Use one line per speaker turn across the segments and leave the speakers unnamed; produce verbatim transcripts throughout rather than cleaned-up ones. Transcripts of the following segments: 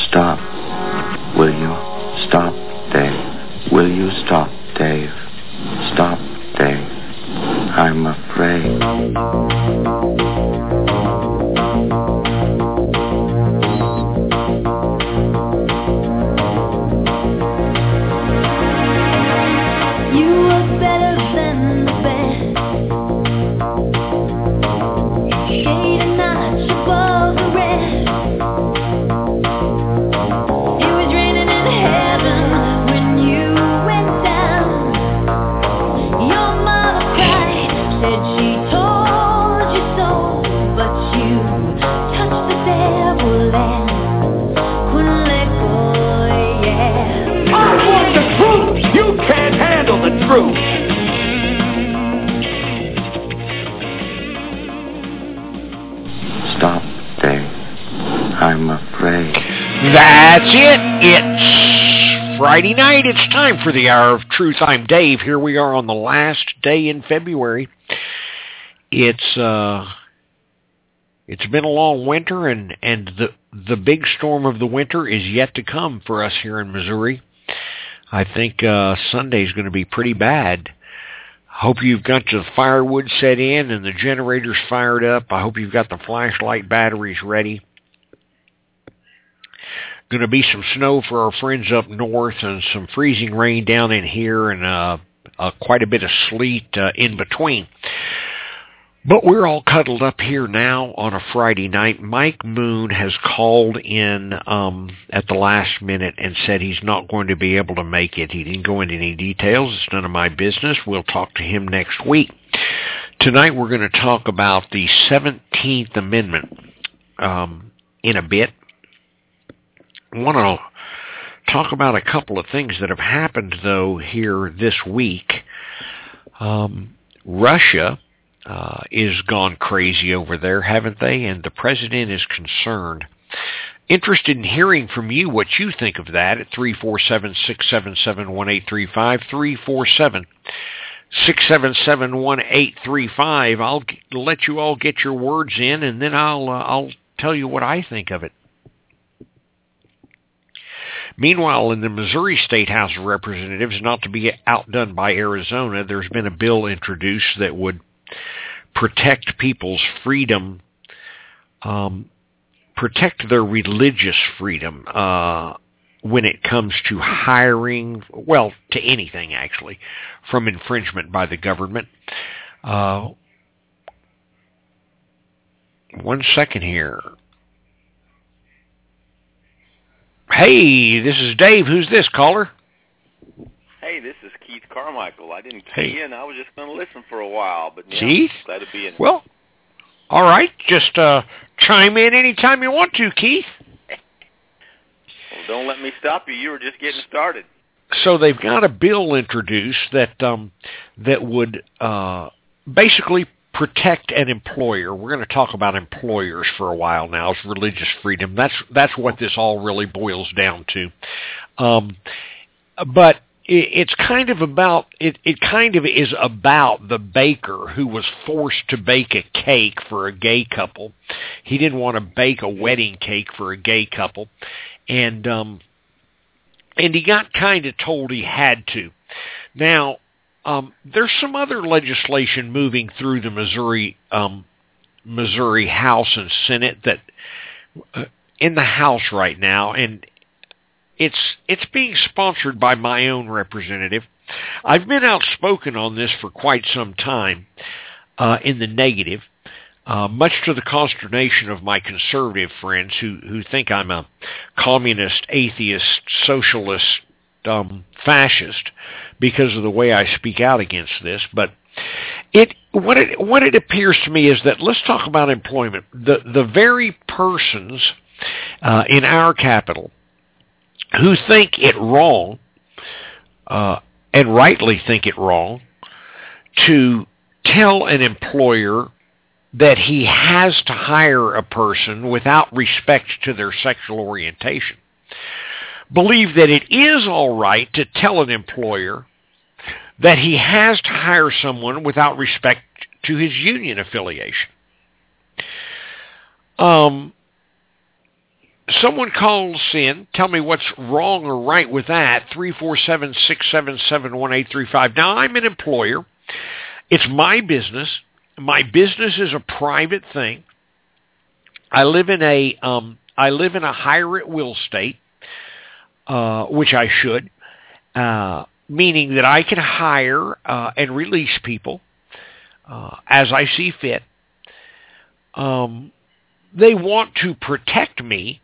stop? Will you stop, Dave? Will you stop, Dave? Stop, Dave. I'm afraid. Stop, Dave. I'm afraid.
That's it. It's Friday night. It's time for the Hour of Truth. I'm Dave. Here we are on the last day in February. It's uh, it's been a long winter, and, and the the big storm of the winter is yet to come for us here in Missouri. I think uh, Sunday's going to be pretty bad. Hope you've got the firewood set in and the generators fired up. I hope you've got the flashlight batteries ready. Going to be some snow for our friends up north and some freezing rain down in here and uh, uh, quite a bit of sleet uh, in between. But we're all cuddled up here now on a Friday night. Mike Moon has called in um, at the last minute and said he's not going to be able to make it. He didn't go into any details. It's none of my business. We'll talk to him next week. Tonight we're going to talk about the seventeenth Amendment um, in a bit. I want to talk about a couple of things that have happened, though, here this week. Um, Russia... Uh, is gone crazy over there, haven't they? And the president is concerned. Interested in hearing from you what you think of that at three four seven, six seven seven, one eight three five, three four seven, six seven seven, one eight three five. I'll g- let you all get your words in, and then I'll uh, I'll tell you what I think of it. Meanwhile, in the Missouri State House of Representatives, not to be outdone by Arizona, there's been a bill introduced that would protect people's freedom, um, protect their religious freedom uh, when it comes to hiring, well, to anything, actually, from infringement by the government. Uh, one second here. Hey, this is Dave. Who's this, caller?
Hey, this is Keith Carmichael. I didn't
hey.
key in. I was just going to listen for a while, but yeah,
Keith?
glad to be in.
Well, all right. Just uh, chime in anytime you want to, Keith.
Well, don't let me stop you. You were just getting started.
So they've got a bill introduced that um, that would uh, basically protect an employer. We're going to talk about employers for a while now. It's religious freedom. That's that's what this all really boils down to. Um, but it's kind of about it. It kind of is about the baker who was forced to bake a cake for a gay couple. He didn't want to bake a wedding cake for a gay couple, and um, and he got kind of told he had to. Now, um, there's some other legislation moving through the Missouri um, Missouri House and Senate that uh, in the House right now, and It's it's being sponsored by my own representative. I've been outspoken on this for quite some time uh, in the negative, uh, much to the consternation of my conservative friends who, who think I'm a communist, atheist, socialist, um, fascist because of the way I speak out against this. But it what it what it appears to me is that, let's talk about employment. The the very persons uh, in our capital who think it wrong, uh, and rightly think it wrong, to tell an employer that he has to hire a person without respect to their sexual orientation, believe that it is all right to tell an employer that he has to hire someone without respect to his union affiliation. Um... someone calls in, tell me what's wrong or right with that, three four seven, six seven seven, one eight three five. Now, I'm an employer. It's my business. My business is a private thing. I live in a um, I live in a hire-at-will state, uh, which I should, uh, meaning that I can hire uh, and release people uh, as I see fit. Um, they want to protect me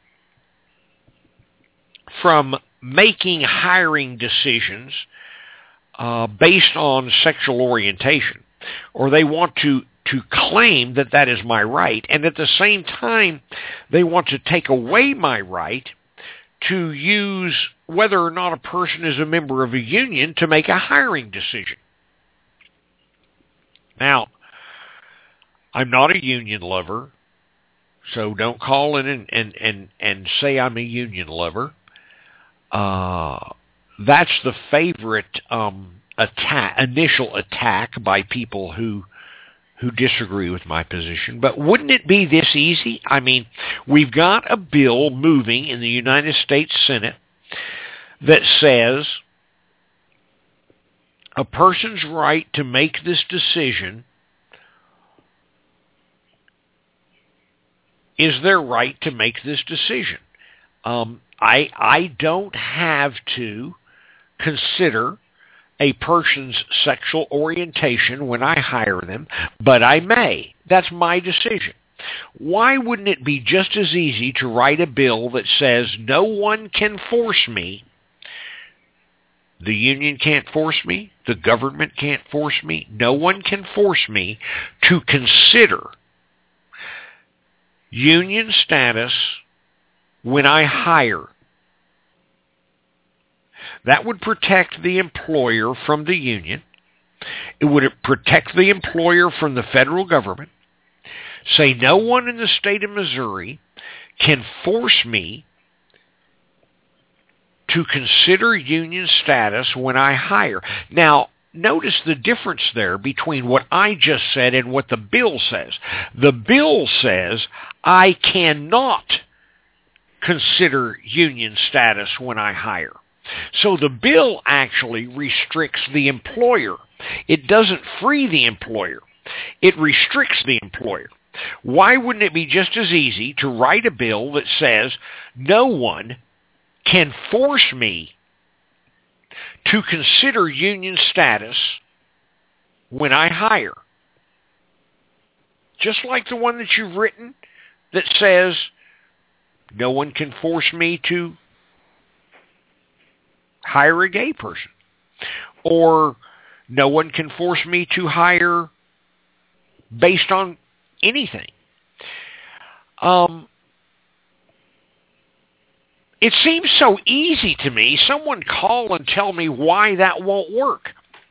from making hiring decisions uh, based on sexual orientation, or they want to to claim that that is my right, and at the same time, they want to take away my right to use whether or not a person is a member of a union to make a hiring decision. Now, I'm not a union lover, so don't call in and, and, and, and say I'm a union lover. Uh, that's the favorite um, attack, initial attack by people who who disagree with my position. But wouldn't it be this easy? I mean, we've got a bill moving in the United States Senate that says a person's right to make this decision is their right to make this decision. Um, I I don't have to consider a person's sexual orientation when I hire them, but I may. That's my decision. Why wouldn't it be just as easy to write a bill that says no one can force me? The union can't force me. The government can't force me. No one can force me to consider union status when I hire. That would protect the employer from the union. It would protect the employer from the federal government. Say no one in the state of Missouri can force me to consider union status when I hire. Now, notice the difference there between what I just said and what the bill says. The bill says I cannot consider union status when I hire. So the bill actually restricts the employer. It doesn't free the employer. It restricts the employer. Why wouldn't it be just as easy to write a bill that says no one can force me to consider union status when I hire? Just like the one that you've written that says no one can force me to hire a gay person, or no one can force me to hire based on anything. Um, it seems so easy to me. Someone call and tell me why that won't work.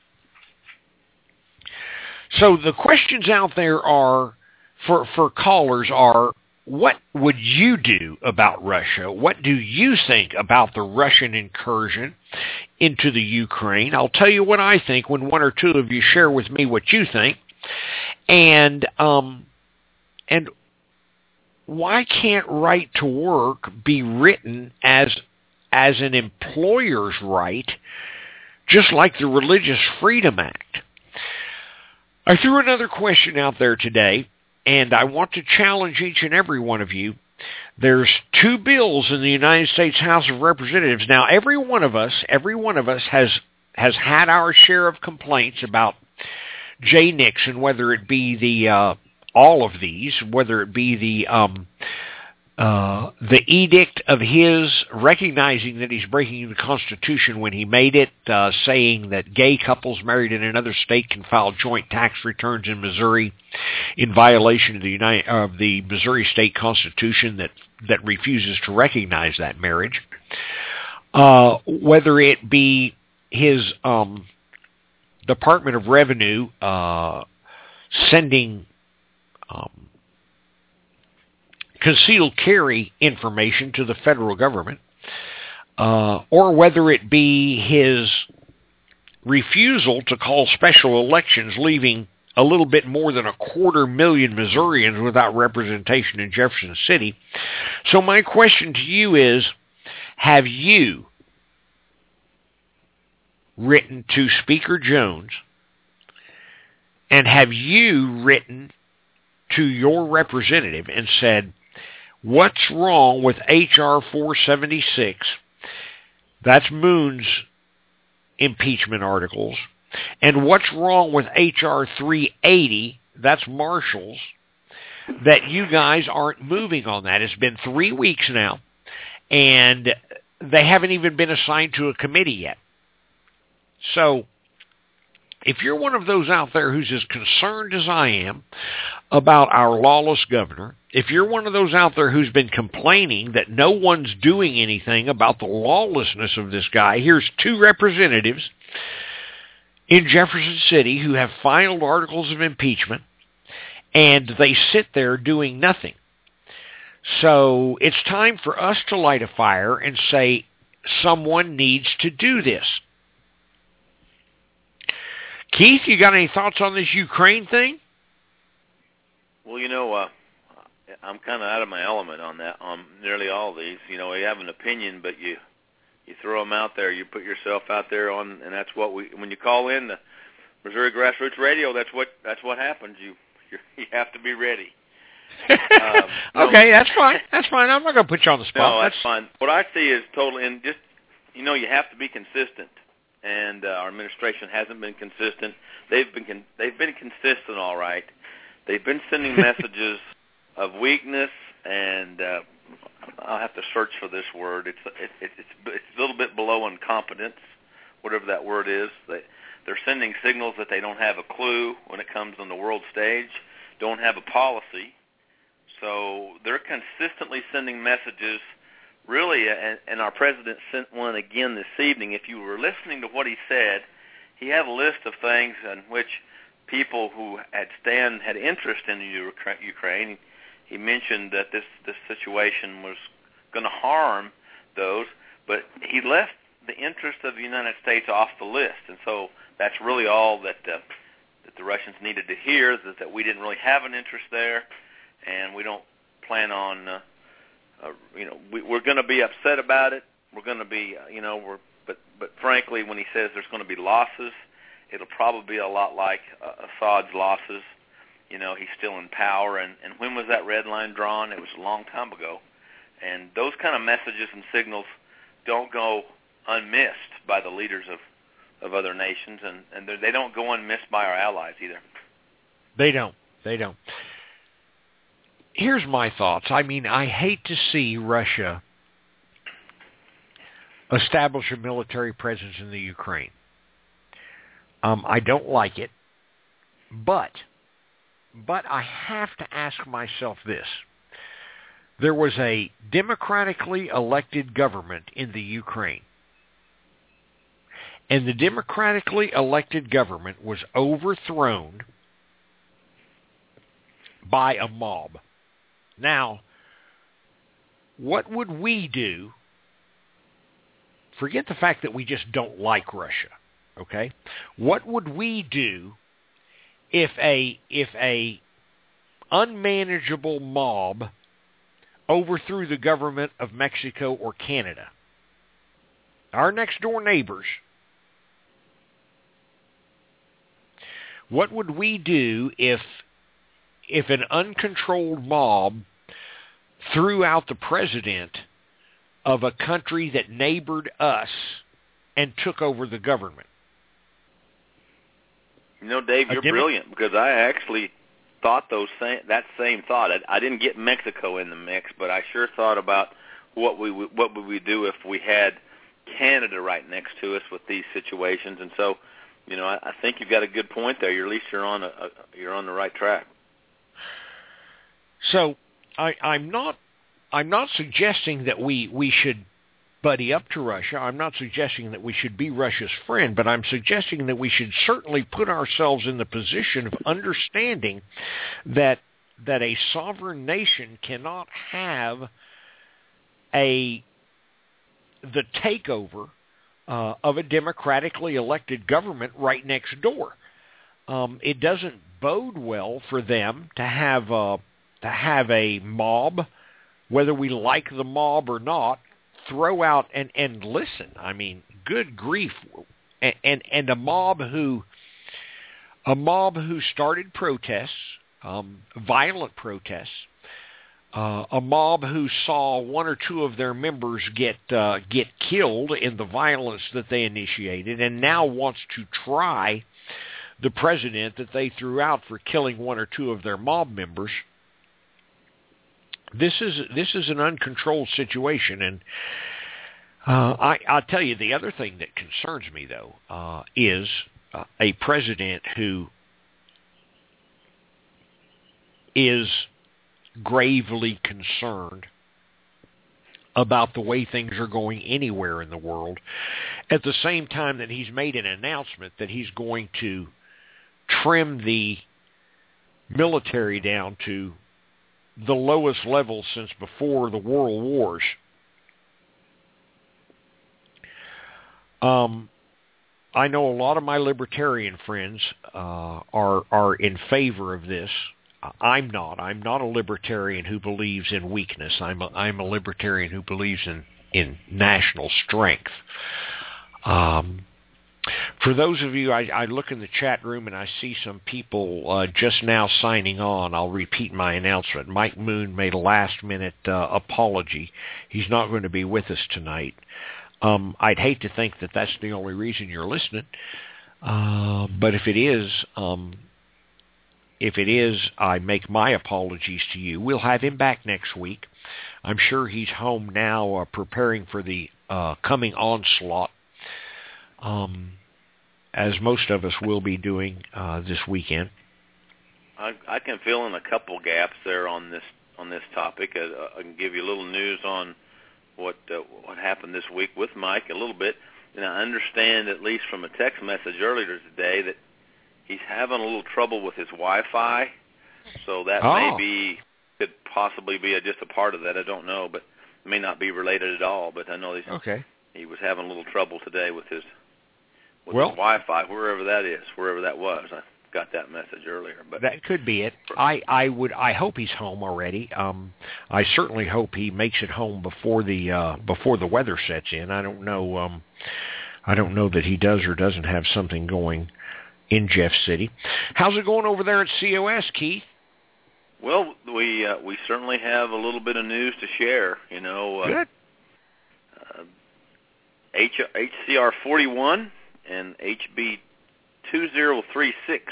So the questions out there are, for, for callers are, what would you do about Russia? What do you think about the Russian incursion into the Ukraine? I'll tell you what I think when one or two of you share with me what you think. And um, and why can't right to work be written as as an employer's right, just like the Religious Freedom Act? I threw another question out there today, and I want to challenge each and every one of you. There's two bills in the United States House of Representatives. Now, every one of us, every one of us has has had our share of complaints about Jay Nixon, whether it be the uh, all of these, whether it be the um, uh, the edict of his recognizing that he's breaking the Constitution when he made it, uh, saying that gay couples married in another state can file joint tax returns in Missouri in violation of the United, of the Missouri state Constitution that that refuses to recognize that marriage. Uh, whether it be his um, Department of Revenue uh, sending um, concealed carry information to the federal government, uh, or whether it be his refusal to call special elections, leaving a little bit more than a quarter million Missourians without representation in Jefferson City. So my question to you is, have you written to Speaker Jones, and have you written to your representative and said, what's wrong with H R four seventy-six? That's Moon's impeachment articles. And what's wrong with H R three eighty? That's Marshall's. That you guys aren't moving on that. It's been three weeks now, and they haven't even been assigned to a committee yet. So, if you're one of those out there who's as concerned as I am about our lawless governor, if you're one of those out there who's been complaining that no one's doing anything about the lawlessness of this guy, here's two representatives in Jefferson City who have filed articles of impeachment, and they sit there doing nothing. So it's time for us to light a fire and say someone needs to do this. Keith, you got any thoughts on this Ukraine thing?
Well, you know, uh, I'm kind of out of my element on that, on nearly all these. You know, you have an opinion, but you you throw them out there. You put yourself out there on, and that's what we. When you call in the Missouri Grassroots Radio, that's what that's what happens. You you're, you have to be ready. Um,
okay,
no,
that's fine. That's fine. I'm not going to put you on the spot.
No, that's, that's fine. What I see is totally, and just you know, you have to be consistent. And uh, our administration hasn't been consistent. They've been con- they've been consistent, all right. They've been sending messages of weakness, and uh, I'll have to search for this word. It's it, it, it's it's a little bit below incompetence, whatever that word is. They they're sending signals that they don't have a clue when it comes on the world stage, don't have a policy. So they're consistently sending messages. Really, and, and our president sent one again this evening. If you were listening to what he said, he had a list of things in which people who had stand had interest in Ukraine. He mentioned that this, this situation was going to harm those, but he left the interest of the United States off the list. And so that's really all that uh, that the Russians needed to hear, is that we didn't really have an interest there, and we don't plan on... Uh, Uh, you know, we, we're going to be upset about it. We're going to be, uh, you know, we're, but but frankly, when he says there's going to be losses, it'll probably be a lot like uh, Assad's losses. You know, he's still in power, and, and when was that red line drawn? It was a long time ago. And those kind of messages and signals don't go unmissed by the leaders of, of other nations, and, and they don't go unmissed by our allies either.
They don't. They don't. Here's my thoughts. I mean, I hate to see Russia establish a military presence in the Ukraine. Um, I don't like it, but, but I have to ask myself this. There was a democratically elected government in the Ukraine, and the democratically elected government was overthrown by a mob. Now, what would we do? Forget the fact that we just don't like Russia, okay? What would we do if a if a unmanageable mob overthrew the government of Mexico or Canada? Our next door neighbors. What would we do if if an uncontrolled mob threw out the president of a country that neighbored us and took over the government?
You know, Dave, you're Demo- brilliant, because I actually thought those same, that same thought. I, I didn't get Mexico in the mix, but I sure thought about what we what would we do if we had Canada right next to us with these situations. And so, you know, I, I think you've got a good point there. You're, at least you're on a, a you're on the right track.
So I, I'm not I'm not suggesting that we, we should buddy up to Russia. I'm not suggesting that we should be Russia's friend, but I'm suggesting that we should certainly put ourselves in the position of understanding that that a sovereign nation cannot have a the takeover uh, of a democratically elected government right next door. Um, it doesn't bode well for them to have a, to have a mob, whether we like the mob or not, throw out and, and listen. I mean, good grief. And, and, and a mob who, a mob who started protests, um, violent protests, uh, a mob who saw one or two of their members get uh, get killed in the violence that they initiated, and now wants to try the president that they threw out for killing one or two of their mob members. This is this is an uncontrolled situation, and uh, I, I'll tell you the other thing that concerns me, though, uh, is uh, a president who is gravely concerned about the way things are going anywhere in the world, at the same time that he's made an announcement that he's going to trim the military down to the lowest level since before the World Wars. Um, I know a lot of my libertarian friends uh, are are in favor of this. I'm not. I'm not a libertarian who believes in weakness. I'm a, I'm a libertarian who believes in, in national strength. Um, for those of you, I, I look in the chat room and I see some people uh, just now signing on. I'll repeat my announcement. Mike Moon made a last-minute uh, apology. He's not going to be with us tonight. Um, I'd hate to think that that's the only reason you're listening. Uh, but if it is... Um, If it is, I make my apologies to you. We'll have him back next week. I'm sure he's home now uh, preparing for the uh, coming onslaught, um, as most of us will be doing uh, this weekend.
I, I can fill in a couple gaps there on this on this topic. I, I can give you a little news on what uh, what happened this week with Mike a little bit. And I understand, at least from a text message earlier today, that he's having a little trouble with his Wi-Fi, so that
oh.
may be, could possibly be a, just a part of that. I don't know, but it may not be related at all. But I know he's,
okay.
he was having a little trouble today with his with
well,
his Wi-Fi, wherever that is, wherever that was. I got that message earlier. But
that could be it. I, I would I hope he's home already. Um, I certainly hope he makes it home before the uh, before the weather sets in. I don't know. Um, I don't know that he does or doesn't have something going in Jeff City. How's it going over there at C O S, Keith?
Well, we uh, we certainly have a little bit of news to share. You know, uh,
Good.
Uh, H- HCR forty-one and H B two thousand thirty-six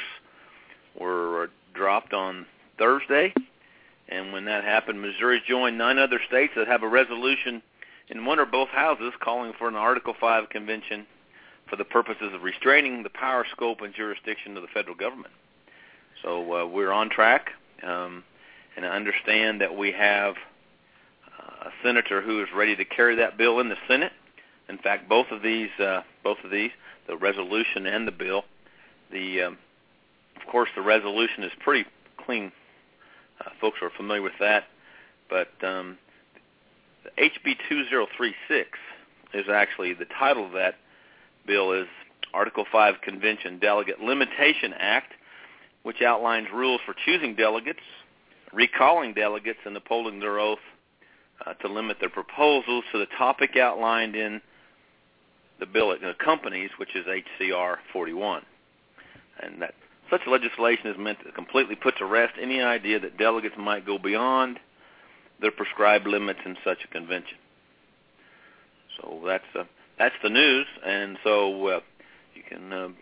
were dropped on Thursday, and when that happened, Missouri joined nine other states that have a resolution in one or both houses calling for an Article five convention for the purposes of restraining the power, scope, and jurisdiction of the federal government. So uh, we're on track, um, and I understand that we have uh, a senator who is ready to carry that bill in the Senate. In fact, both of these, uh, both of these, the resolution and the bill, the um, of course the resolution is pretty clean. Uh, folks are familiar with that, but um, the H B two thousand thirty-six is actually the title of that bill is Article five Convention Delegate Limitation Act, which outlines rules for choosing delegates, recalling delegates, and upholding their oath uh, to limit their proposals to the topic outlined in the bill it accompanies, which is H C R forty-one. And that such legislation is meant to completely put to rest any idea that delegates might go beyond their prescribed limits in such a convention. So that's uh, that's the news, and so uh, you can uh,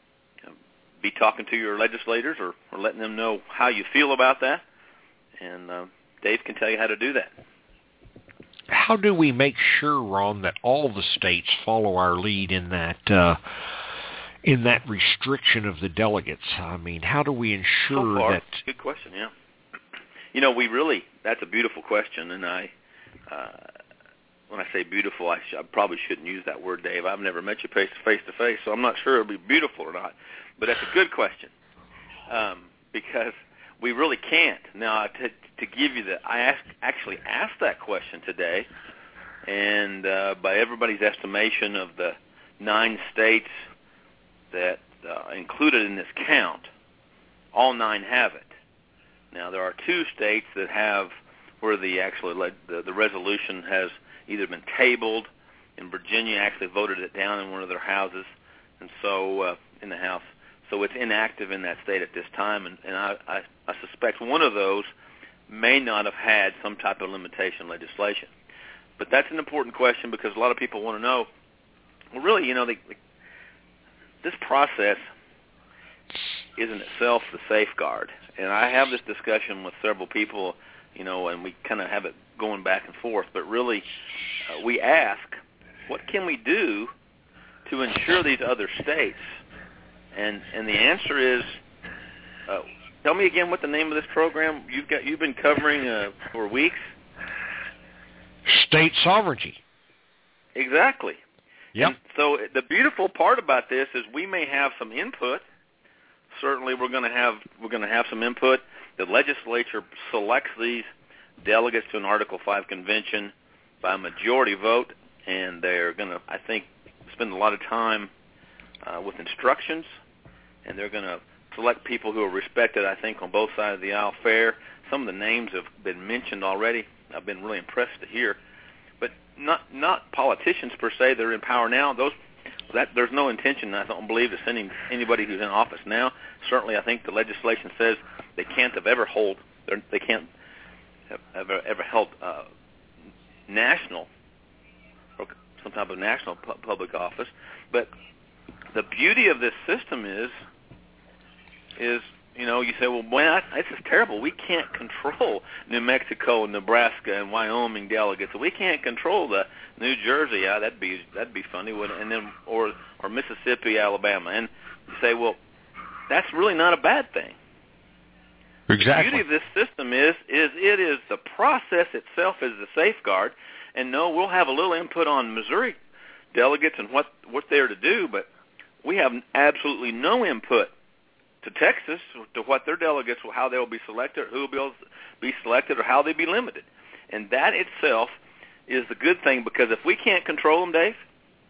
be talking to your legislators or, or letting them know how you feel about that, and uh, Dave can tell you how to do that.
How do we make sure, Ron, that all the states follow our lead in that uh, in that restriction of the delegates? I mean, how do we ensure
so far,
that?
Good question. Yeah. You know, we really that's a beautiful question, and I. Uh, When I say beautiful, I, sh- I probably shouldn't use that word, Dave. I've never met you face to face to face, so I'm not sure it'll be beautiful or not. But that's a good question um, because we really can't. Now, to, to give you the, I ask, actually asked that question today, and uh, by everybody's estimation of the nine states that uh, included in this count, all nine have it. Now, there are two states that have where the actually led, the, the resolution has either been tabled, and Virginia actually voted it down in one of their houses, and so uh, in the House. So it's inactive in that state at this time, and, and I, I, I suspect one of those may not have had some type of limitation legislation. But that's an important question because a lot of people want to know, well, really, you know, the, the, this process is in itself the safeguard. And I have this discussion with several people, you know, and we kind of have it going back and forth. But really, uh, we ask, what can we do to ensure these other states? And and the answer is, uh, tell me again what the name of this program you've got. You've been covering uh, for weeks.
State sovereignty.
Exactly.
Yep.
And so the beautiful part about this is we may have some input. Certainly, we're going to have we're going to have some input. The legislature selects these delegates to an Article five convention by a majority vote, and they're going to, I think, spend a lot of time uh, with instructions, and they're going to select people who are respected, I think, on both sides of the aisle fair. Some of the names have been mentioned already. I've been really impressed to hear, but not not politicians per se. They're in power now. Those that there's no intention, I don't believe, of sending anybody who's in office now. Certainly, I think the legislation says they can't have ever hold. They can't have ever ever held uh, national or some type of national pu- public office. But the beauty of this system is is. You know, you say, well, boy, this is terrible. We can't control New Mexico, Nebraska, and Wyoming delegates. We can't control the New Jersey. Yeah, that'd be that'd be funny, wouldn't it? And then or or Mississippi, Alabama. And you say, well, that's really not a bad thing.
Exactly.
The beauty of this system is is it is the process itself is the safeguard. And no, we'll have a little input on Missouri delegates and what what they're to do, but we have absolutely no input to Texas, to what their delegates, how they'll be selected, who will be selected, or how they be limited. And that itself is the good thing, because if we can't control them, Dave,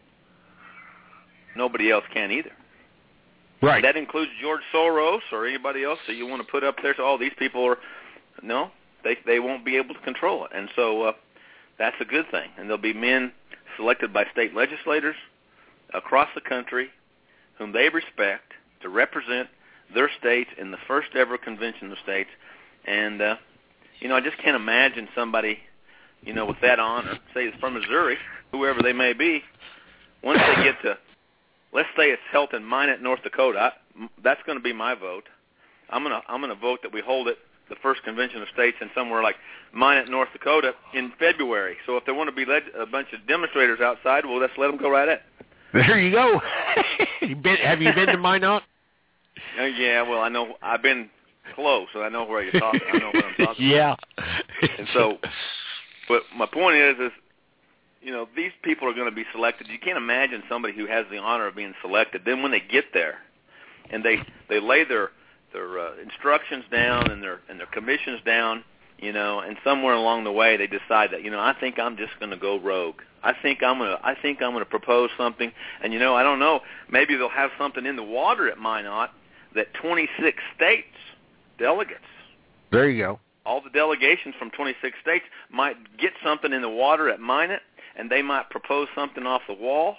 nobody else can either.
Right.
And that includes George Soros or anybody else that you want to put up there. So, oh, these people are, no, they they won't be able to control it. And so uh, that's a good thing. And there'll be men selected by state legislators across the country whom they respect to represent their states in the first ever convention of states. And, uh, you know, I just can't imagine somebody, you know, with that honor, say it's from Missouri, whoever they may be, once they get to, let's say it's held in Minot, North Dakota, I, that's going to be my vote. I'm going to I'm going to vote that we hold it, the first convention of states, in somewhere like Minot, North Dakota, in February. So if there want to be led, a bunch of demonstrators outside, well, let's let them go right at.
There you go. you been, have you been to Minot?
Uh, yeah, well, I know I've been close, so I know where you're talking. I know what I'm talking
yeah.
about. And so, but my point is, is you know, these people are going to be selected. You can't imagine somebody who has the honor of being selected. Then when they get there, and they they lay their their uh, instructions down and their and their commissions down, you know, and somewhere along the way they decide that, you know, I think I'm just going to go rogue. I think I'm gonna I think I'm gonna propose something, and you know, I don't know. Maybe they'll have something in the water at Minot that twenty-six states delegates.
There you go.
All the delegations from twenty-six states might get something in the water at Minot, and they might propose something off the wall.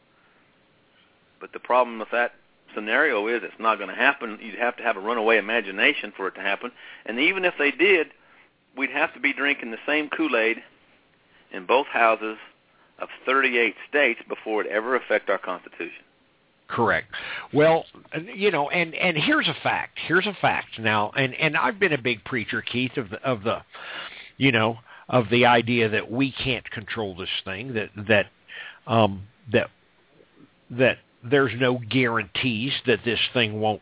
But the problem with that scenario is it's not going to happen. You'd have to have a runaway imagination for it to happen. And even if they did, we'd have to be drinking the same Kool-Aid in both houses of thirty-eight states before it ever affect our Constitution.
Correct. Well, you know, and, and here's a fact. Here's a fact now, and, and I've been a big preacher, Keith, of the, of the, you know, of the idea that we can't control this thing, that that um, that that there's no guarantees that this thing won't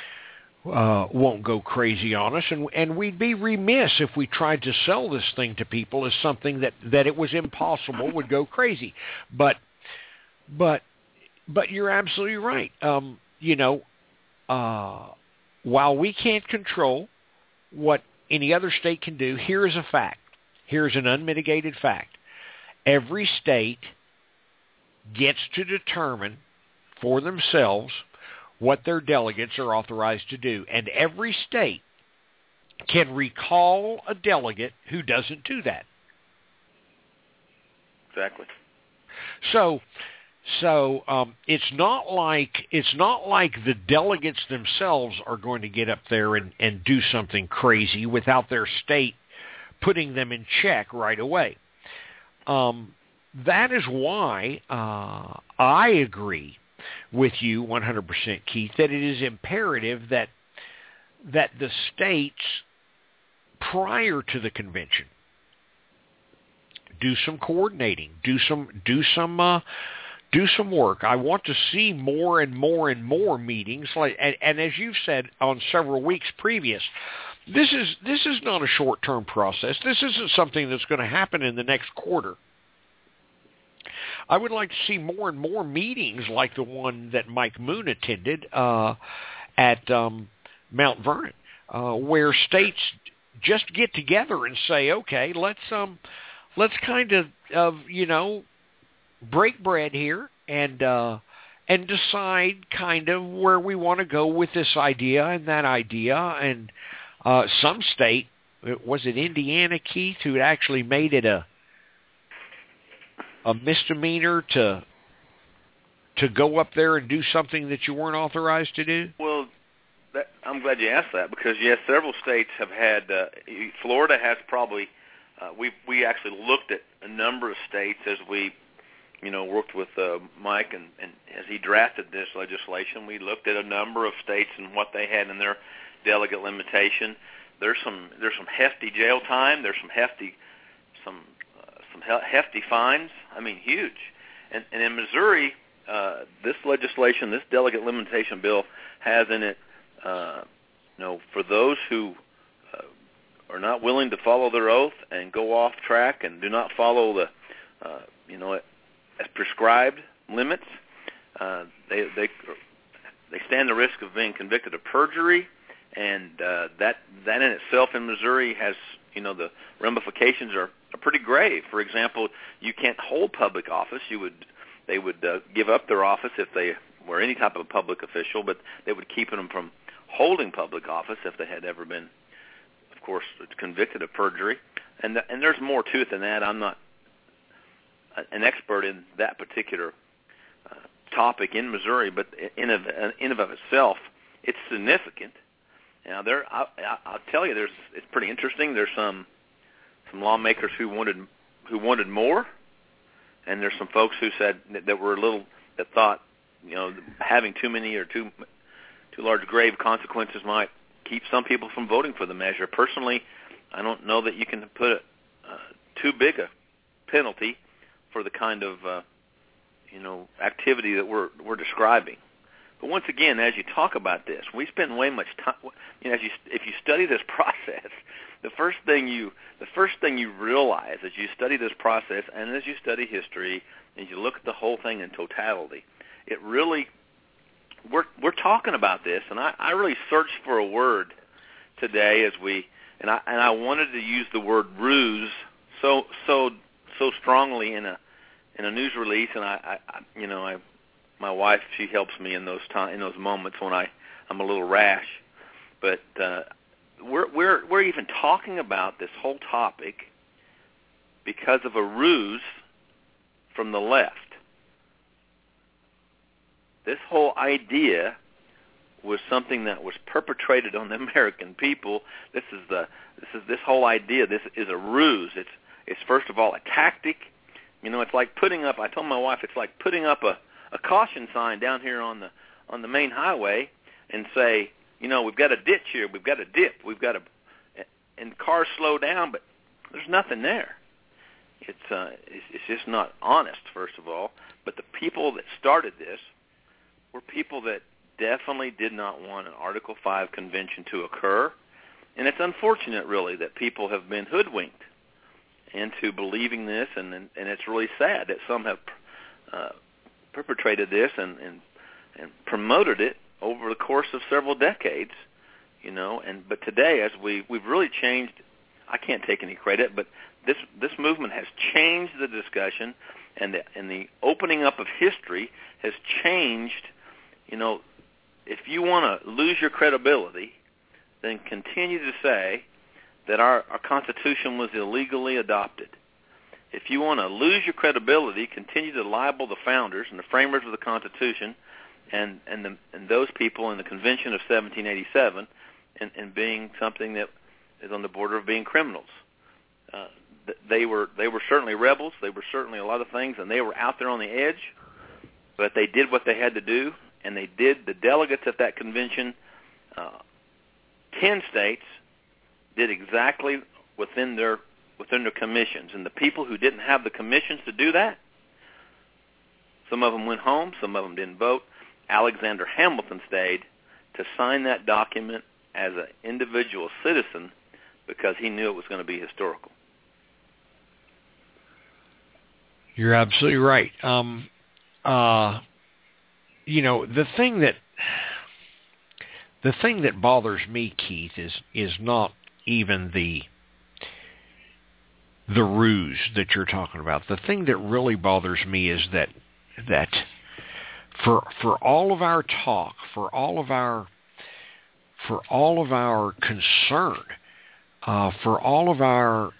uh, won't go crazy on us, and and we'd be remiss if we tried to sell this thing to people as something that, that it was impossible would go crazy. But but but you're absolutely right. Um, you know, uh, while we can't control what any other state can do, here is a fact. Here's an unmitigated fact. Every state gets to determine for themselves what their delegates are authorized to do. And every state can recall a delegate who doesn't do that.
Exactly.
So, so um, it's not like it's not like the delegates themselves are going to get up there and, and do something crazy without their state putting them in check right away. Um, that is why uh, I agree with you one hundred percent, Keith, that it is imperative that that the states, prior to the convention, do some coordinating, do some do some uh, do some work. I want to see more and more and more meetings. Like, and, and as you've said on several weeks previous, this is this is not a short-term process. This isn't something that's going to happen in the next quarter. I would like to see more and more meetings like the one that Mike Moon attended uh, at um, Mount Vernon, uh, where states just get together and say, okay, let's um, let's kind of, of you know, break bread here and uh, and decide kind of where we want to go with this idea and that idea. And uh, some state, was it Indiana, Keith, who had actually made it a a misdemeanor to to go up there and do something that you weren't authorized to do?
Well, that, I'm glad you asked that, because yes, several states have had. Uh, Florida has probably. Uh, we we actually looked at a number of states as we, you know, worked with uh, Mike and, and as he drafted this legislation. We looked at a number of states and what they had in their delegate limitation. There's some there's some hefty jail time. There's some hefty some. Some hefty fines. I mean, huge. And, and in Missouri, uh, this legislation, this delegate limitation bill, has in it, uh, you know, for those who uh, are not willing to follow their oath and go off track and do not follow the, uh, you know, as prescribed limits, uh, they they they stand the risk of being convicted of perjury, and uh, that that in itself in Missouri has, you know, the ramifications are. are pretty grave. For example, you can't hold public office. You would, they would uh, give up their office if they were any type of public official, but they would keep them from holding public office if they had ever been, of course, convicted of perjury. And th- and there's more to it than that. I'm not an expert in that particular uh, topic in Missouri, but in of in of itself, it's significant. Now, there, I, I, I'll tell you, there's it's pretty interesting. There's some. Some lawmakers who wanted who wanted more, and there's some folks who said that, that were a little that thought, you know, having too many or too too large grave consequences might keep some people from voting for the measure. Personally, I don't know that you can put uh, too big a penalty for the kind of uh, you know activity that we're we're describing. But once again, as you talk about this, we spend way much time. You know, as you if you study this process, the first thing you the first thing you realize as you study this process and as you study history and you look at the whole thing in totality, it really we're we're talking about this, and I, I really searched for a word today as we and I and I wanted to use the word ruse so so so strongly in a in a news release, and I, I you know I. My wife, she helps me in those time, in those moments when I, I'm a little rash. But uh, we're we're we're even talking about this whole topic because of a ruse from the left. This whole idea was something that was perpetrated on the American people. This is the this is this whole idea. This is a ruse. It's it's first of all a tactic. You know, it's like putting up. I told my wife it's like putting up a a caution sign down here on the on the main highway and say, you know, we've got a ditch here, we've got a dip, we've got a, and cars slow down, but there's nothing there. It's uh, it's, it's just not honest, first of all. But the people that started this were people that definitely did not want an Article five convention to occur, and it's unfortunate, really, that people have been hoodwinked into believing this, and and, and it's really sad that some have. Uh, perpetrated this and, and and promoted it over the course of several decades, you know. And but today, as we we've really changed, I can't take any credit, but this this movement has changed the discussion, and the and the opening up of history has changed. You know, if you want to lose your credibility, then continue to say that our, our Constitution was illegally adopted. If you want to lose your credibility, continue to libel the founders and the framers of the Constitution and and, the, and those people in the Convention of seventeen eighty-seven and, and being something that is on the border of being criminals. Uh, they were they were certainly rebels. They were certainly a lot of things, and they were out there on the edge, but they did what they had to do, and they did. The delegates at that convention, uh, ten states, did exactly within their within their commissions, and the people who didn't have the commissions to do that, some of them went home, some of them didn't vote. Alexander Hamilton stayed to sign that document as an individual citizen because he knew it was going to be historical.
You're absolutely right. Um, uh, you know, the thing that the thing that bothers me, Keith, is is not even the the ruse that you're talking about. The thing that really bothers me is that that for for all of our talk, for all of our for all of our concern, uh, for all of our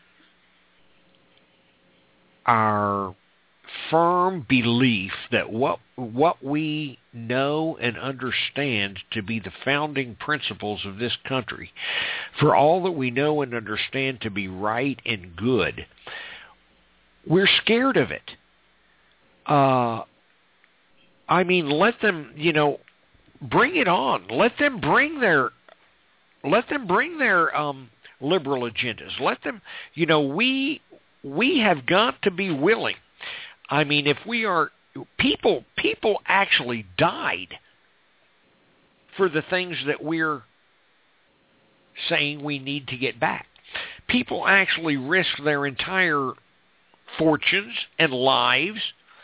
our firm belief that what what we know and understand to be the founding principles of this country, for all that we know and understand to be right and good, we're scared of it. Uh, I mean, let them, you know, bring it on. Let them bring their, let them bring their um, liberal agendas. Let them, you know, we we have got to be willing. I mean, if we are, people people actually died for the things that we're saying we need to get back. People actually risk their entire fortunes and lives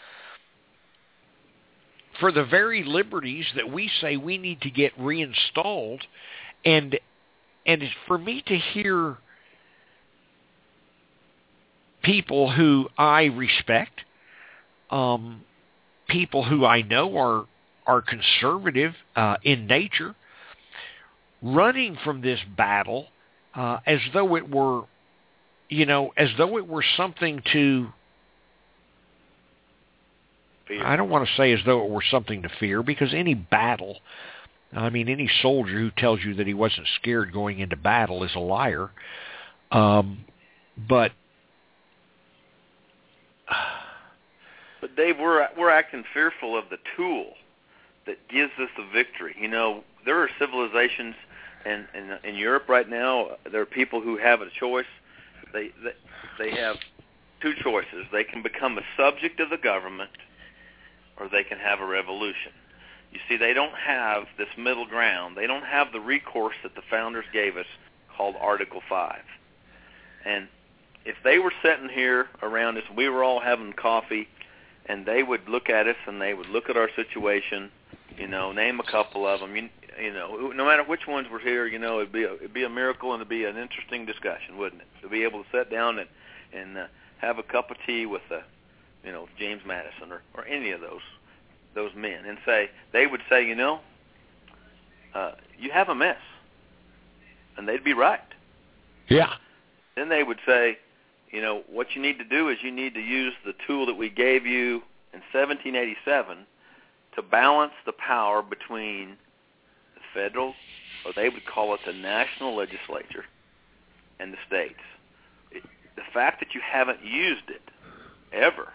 for the very liberties that we say we need to get reinstalled. And and for me to hear people who I respect, Um, people who I know are are conservative uh, in nature, running from this battle uh, as though it were, you know, as though it were something to. Fear. I don't want to say as though it were something to fear, because any battle, I mean, any soldier who tells you that he wasn't scared going into battle is a liar. Um, but.
But Dave, we're we're acting fearful of the tool that gives us the victory. You know, there are civilizations, and in, in, in Europe right now, there are people who have a choice. They, they they have two choices. They can become a subject of the government, or they can have a revolution. You see, they don't have this middle ground. They don't have the recourse that the founders gave us, called Article Five. And if they were sitting here around us, we were all having coffee, and they would look at us and they would look at our situation, you know, name a couple of them, you, you know, no matter which ones were here, you know, it'd be a, it'd be a miracle and it'd be an interesting discussion, wouldn't it? To be able to sit down and, and uh, have a cup of tea with, uh, you know, James Madison or, or any of those those men and say, they would say, you know, uh, you have a mess. And they'd be right.
Yeah.
Then they would say, you know, what you need to do is you need to use the tool that we gave you in seventeen eighty-seven to balance the power between the federal, or they would call it the national legislature, and the states. It, the fact that you haven't used it ever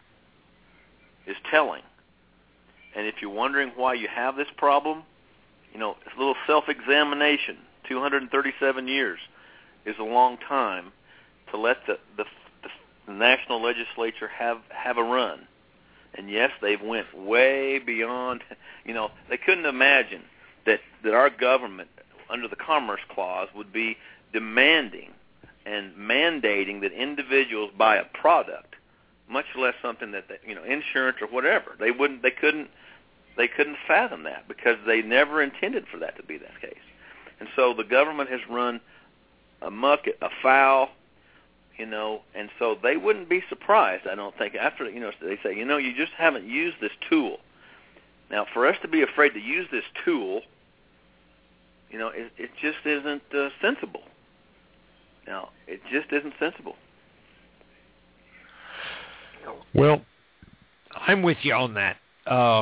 is telling. And if you're wondering why you have this problem, you know, a little self-examination, two hundred thirty-seven years is a long time to let the, the the national legislature have, have a run. And yes, they've went way beyond, you know, they couldn't imagine that, that our government, under the Commerce Clause, would be demanding and mandating that individuals buy a product, much less something that, they, you know, insurance or whatever. They wouldn't, they couldn't, they couldn't fathom that because they never intended for that to be that case. And so the government has run amok, afoul, you know, and so they wouldn't be surprised, I don't think, after, you know, they say, you know, you just haven't used this tool. Now, for us to be afraid to use this tool You know, it, it just isn't uh, sensible. Now, it just isn't sensible.
Well, I'm with you on that. Uh,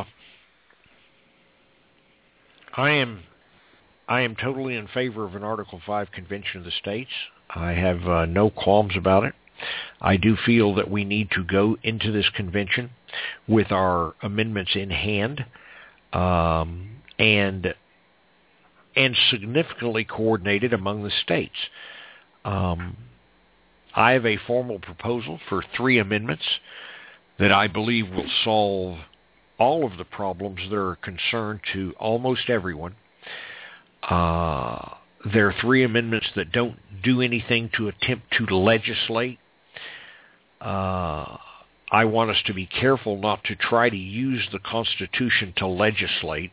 I am I am totally in favor of an Article five convention of the states. I have uh, no qualms about it. I do feel that we need to go into this convention with our amendments in hand um, and and significantly coordinated among the states. Um, I have a formal proposal for three amendments that I believe will solve all of the problems that are a concern to almost everyone. Uh, there are three amendments that don't do anything to attempt to legislate. Uh, I want us to be careful not to try to use the Constitution to legislate.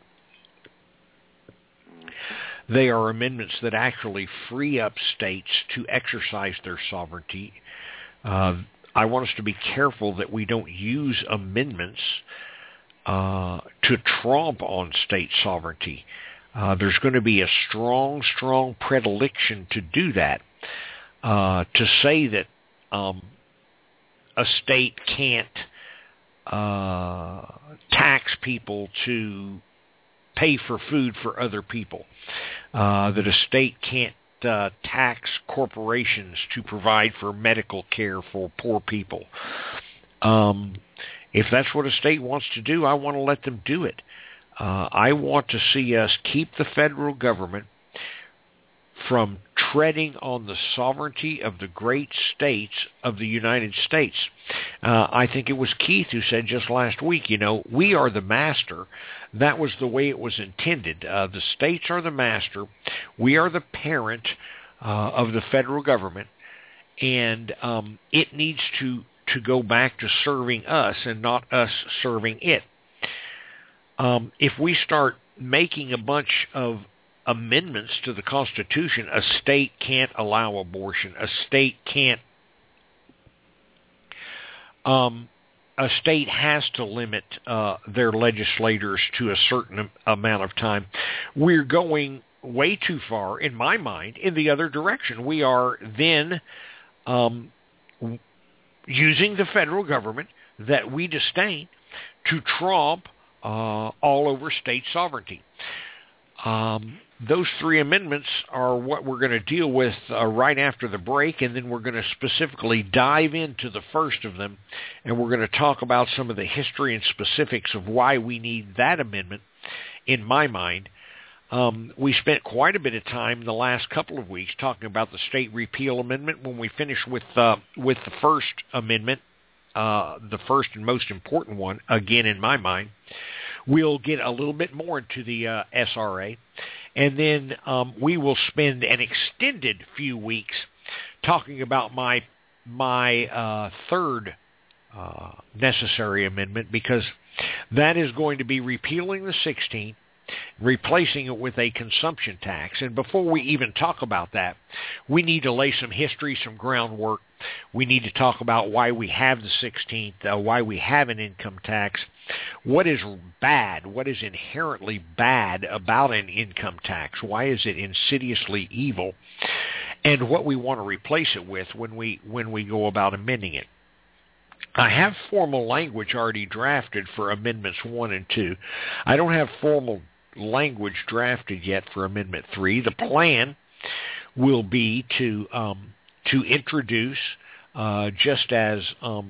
They are amendments that actually free up states to exercise their sovereignty. Uh, I want us to be careful that we don't use amendments uh, to tromp on state sovereignty. Uh, there's going to be a strong, strong predilection to do that, uh, to say that um, a state can't uh, tax people to pay for food for other people, uh, that a state can't uh, tax corporations to provide for medical care for poor people. Um, if that's what a state wants to do, I want to let them do it. Uh, I want to see us keep the federal government from treading on the sovereignty of the great states of the United States. Uh, I think it was Keith who said just last week, you know, we are the master. That was the way it was intended. Uh, the states are the master. We are the parent uh, of the federal government, and um, it needs to, to go back to serving us and not us serving it. Um, if we start making a bunch of amendments to the Constitution, a state can't allow abortion. A state can't. Um, a state has to limit uh, their legislators to a certain amount of time. We're going way too far, in my mind, in the other direction. We are then um, using the federal government that we disdain to tromp uh, all over state sovereignty. Um, those three amendments are what we're going to deal with uh, right after the break, and then we're going to specifically dive into the first of them, and we're going to talk about some of the history and specifics of why we need that amendment, in my mind. Um, we spent quite a bit of time the last couple of weeks talking about the state repeal amendment. When we finish with uh, with the first amendment, uh, the first and most important one, again in my mind, we'll get a little bit more into the uh, S R A, and then um, we will spend an extended few weeks talking about my my uh, third uh, necessary amendment, because that is going to be repealing the sixteenth, replacing it with a consumption tax. And before we even talk about that, we need to lay some history, some groundwork. We need to talk about why we have the sixteenth, uh, why we have an income tax, what is bad, what is inherently bad about an income tax, why is it insidiously evil, and what we want to replace it with when we when we go about amending it. I have formal language already drafted for amendments one and two. I don't have formal language drafted yet for amendment three. The plan will be to um, to introduce, uh, just as um,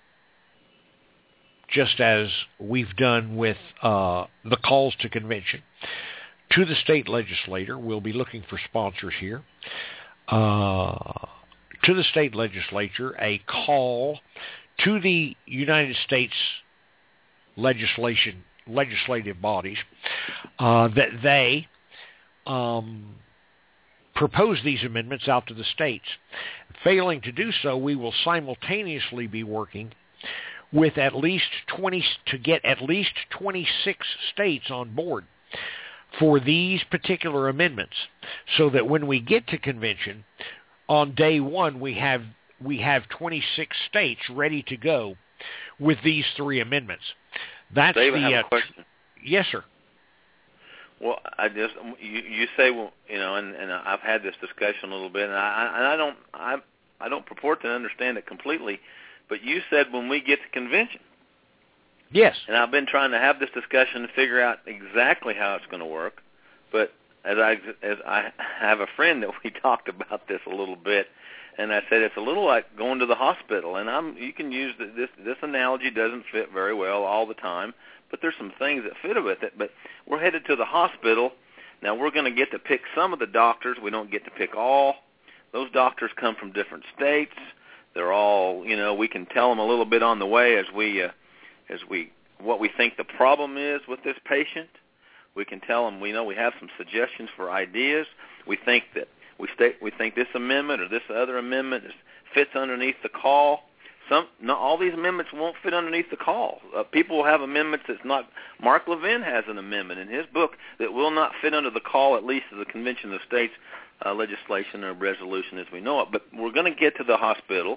just as we've done with uh, the calls to convention, to the state legislator. We'll be looking for sponsors here. Uh, to the state legislature, a call to the United States legislation legislative bodies uh, that they um, propose these amendments out to the states. Failing to do so, we will simultaneously be working with at least twenty to get at least twenty-six states on board for these particular amendments, so that when we get to convention on day one, we have we have twenty-six states ready to go with these three amendments. That's
Dave,
the.
I have
uh,
a question.
Yes, sir.
Well, I just you, you say well, you know, and, and I've had this discussion a little bit, and I, and I don't I I don't purport to understand it completely, but you said when we get to convention.
Yes.
And I've been trying to have this discussion to figure out exactly how it's going to work, but as I as I have a friend that we talked about this a little bit, and I said it's a little like going to the hospital, and I'm you can use the, this this analogy doesn't fit very well all the time. But there's some things that fit with it. But we're headed to the hospital. Now, we're going to get to pick some of the doctors. We don't get to pick all. Those doctors come from different states. They're all, you know, we can tell them a little bit on the way as we, uh, as we, what we think the problem is with this patient. We can tell them, we know we have some suggestions for ideas. We think that we state, we think this amendment or this other amendment is, fits underneath the call. Some, not all these amendments won't fit underneath the call. Uh, people will have amendments that's not. Mark Levin has an amendment in his book that will not fit under the call, at least of the Convention of States uh, legislation or resolution as we know it. But we're going to get to the hospital,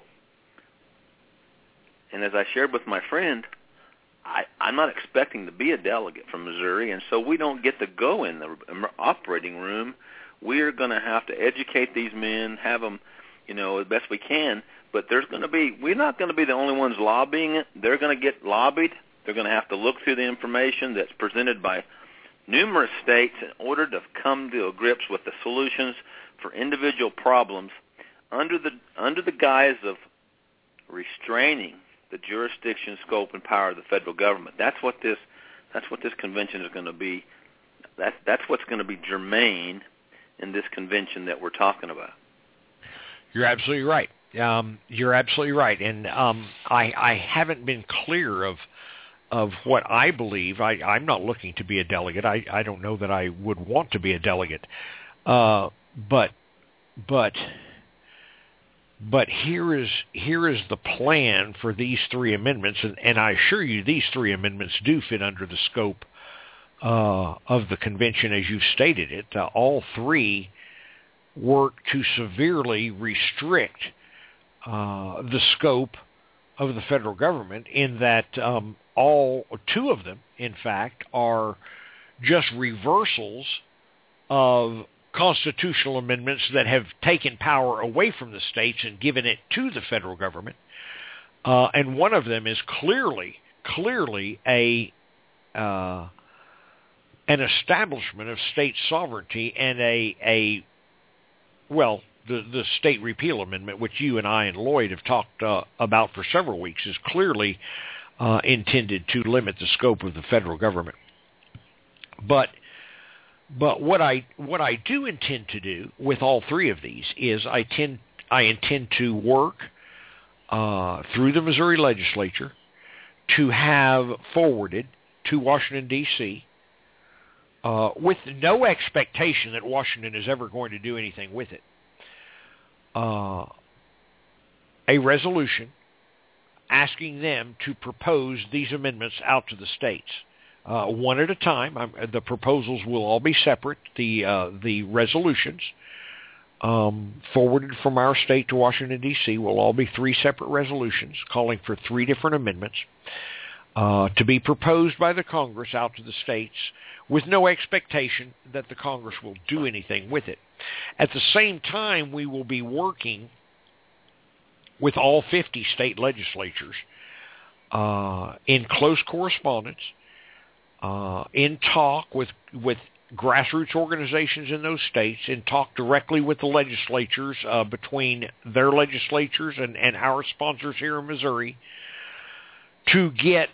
and as I shared with my friend, I, I'm not expecting to be a delegate from Missouri, and so we don't get to go in the operating room. We're going to have to educate these men, have them, you know, as best we can. But there's going to be, we're not going to be the only ones lobbying it. They're going to get lobbied. They're going to have to look through the information that's presented by numerous states in order to come to grips with the solutions for individual problems under the under the guise of restraining the jurisdiction, scope, and power of the federal government. That's what this that's what this convention is going to be. That's that's what's going to be germane in this convention that we're talking about.
You're absolutely right. Um, you're absolutely right, and um, I, I haven't been clear of of what I believe. I, I'm not looking to be a delegate. I, I don't know that I would want to be a delegate, uh, but but but here is here is the plan for these three amendments, and, and I assure you, these three amendments do fit under the scope uh, of the convention as you've stated it. Uh, all three work to severely restrict Uh, the scope of the federal government in that um, all two of them, in fact, are just reversals of constitutional amendments that have taken power away from the states and given it to the federal government. Uh, and one of them is clearly, clearly a uh, an establishment of state sovereignty and a a well. The, the state repeal amendment, which you and I and Lloyd have talked uh, about for several weeks, is clearly uh, intended to limit the scope of the federal government. But but what I what I do intend to do with all three of these is I tend I intend to work uh, through the Missouri legislature to have forwarded to Washington, D C, uh, with no expectation that Washington is ever going to do anything with it. Uh, a resolution asking them to propose these amendments out to the states, uh, one at a time. I'm, the proposals will all be separate. The uh, the resolutions um, forwarded from our state to Washington, D C will all be three separate resolutions calling for three different amendments uh, to be proposed by the Congress out to the states with no expectation that the Congress will do anything with it. At the same time, we will be working with all fifty state legislatures uh, in close correspondence, uh, in talk with with grassroots organizations in those states, in talk directly with the legislatures uh, between their legislatures and, and our sponsors here in Missouri to get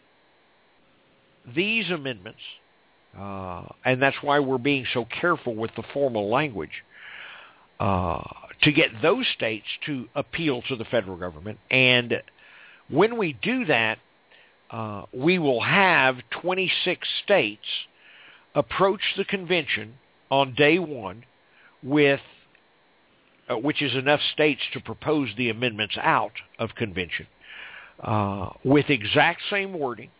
these amendments, uh, and that's why we're being so careful with the formal language, uh, to get those states to appeal to the federal government. And when we do that, uh, we will have twenty-six states approach the convention on day one with, uh, which is enough states to propose the amendments out of convention, uh, with exact same wording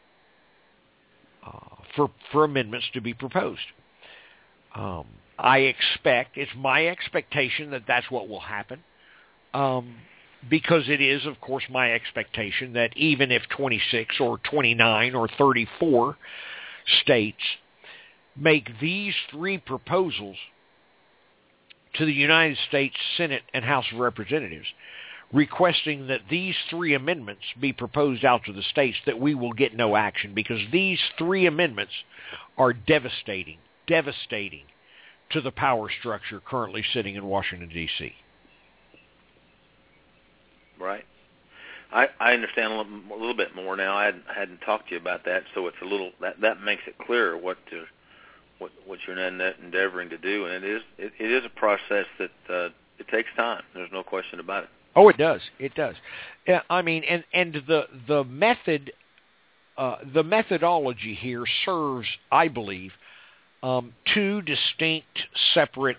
uh, for for amendments to be proposed. Um, I expect, it's my expectation that that's what will happen, um, because it is, of course, my expectation that even if twenty-six or twenty-nine or thirty-four states make these three proposals to the United States Senate and House of Representatives, requesting that these three amendments be proposed out to the states, that we will get no action, because these three amendments are devastating, devastating to the power structure currently sitting in Washington, D C
Right. I, I understand a little, a little bit more now. I hadn't, I hadn't talked to you about that, so it's a little that, that makes it clearer what to, what what you're endeavoring to do, and it is it, it is a process that uh, it takes time. There's no question about it.
Oh, it does. It does. Uh, I mean, and and the the method, uh, the methodology here serves, I believe, um, two distinct, separate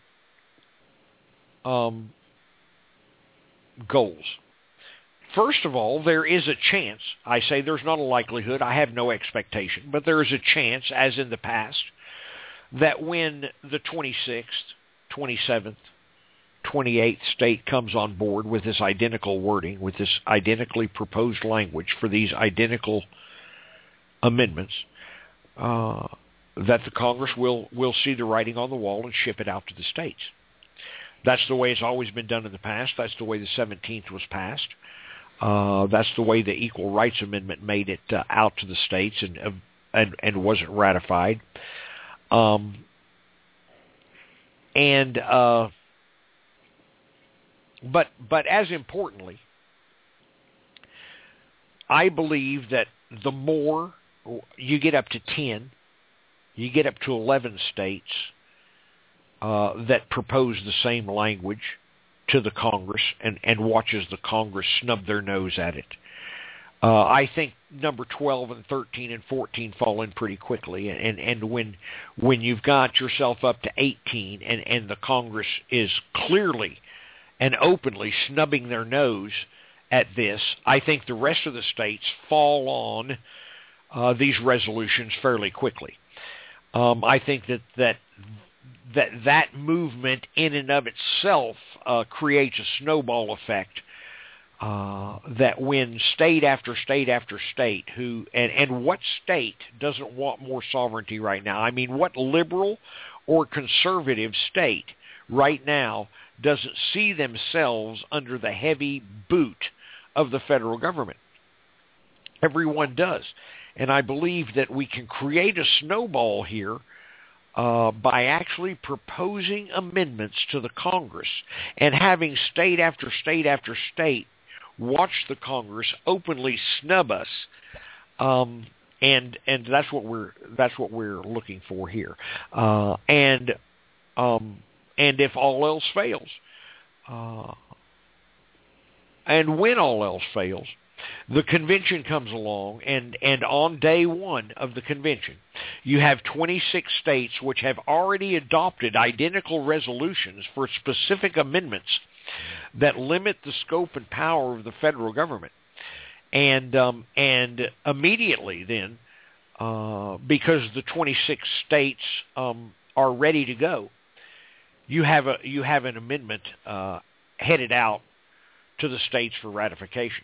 um, goals. First of all, there is a chance, I say there's not a likelihood, I have no expectation, but there is a chance, as in the past, that when the twenty-sixth, twenty-seventh, twenty-eighth state comes on board with this identical wording, with this identically proposed language for these identical amendments, uh, that the Congress will, will see the writing on the wall and ship it out to the states. That's the way it's always been done in the past. That's the way the seventeenth was passed. Uh, that's the way the Equal Rights Amendment made it uh, out to the states and, uh, and and wasn't ratified. Um, and uh, but but as importantly, I believe that the more you get up to ten, you get up to eleven states uh, that propose the same language to the Congress and, and watches the Congress snub their nose at it. Uh, I think number twelve and thirteen and fourteen fall in pretty quickly. And, and when when you've got yourself up to eighteen and, and the Congress is clearly and openly snubbing their nose at this, I think the rest of the states fall on uh, these resolutions fairly quickly. Um, I think that that that that movement in and of itself uh, creates a snowball effect uh, that when state after state after state who and, and what state doesn't want more sovereignty right now? I mean, what liberal or conservative state right now doesn't see themselves under the heavy boot of the federal government? Everyone does. And I believe that we can create a snowball here Uh, by actually proposing amendments to the Congress and having state after state after state watch the Congress openly snub us, um, and and that's what we're that's what we're looking for here. Uh, and um, and if all else fails, uh, and when all else fails, the convention comes along, and, and on day one of the convention, you have twenty-six states which have already adopted identical resolutions for specific amendments that limit the scope and power of the federal government. And um, and immediately then, uh, because the twenty-six states um, are ready to go, you have a you have an amendment uh, headed out to the states for ratification.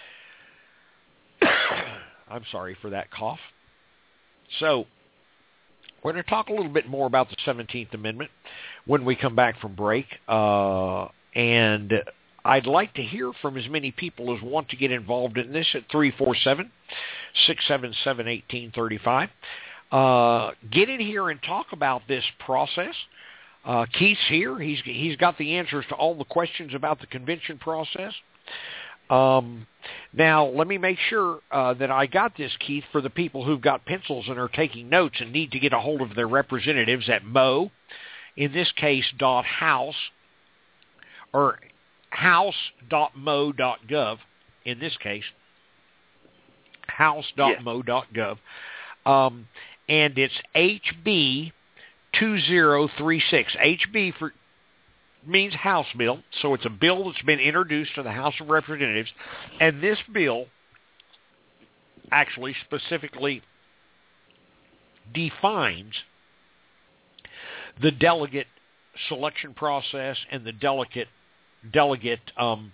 I'm sorry for that cough. So we're going to talk a little bit more about the seventeenth Amendment when we come back from break. Uh, and I'd like to hear from as many people as want to get involved in this at three four seven, six seven seven, one eight three five. Uh, get in here and talk about this process. Uh, Keith's here. He's He's got the answers to all the questions about the convention process. Um, now, let me make sure uh, that I got this, Keith, for the people who've got pencils and are taking notes and need to get a hold of their representatives at Mo, in this case, dot house, or house dot mo dot gov, in this case, house dot mo dot gov, um, and it's H B two zero three six. H B for means House bill, so it's a bill that's been introduced to the House of Representatives, and this bill actually specifically defines the delegate selection process and the delegate delegate um,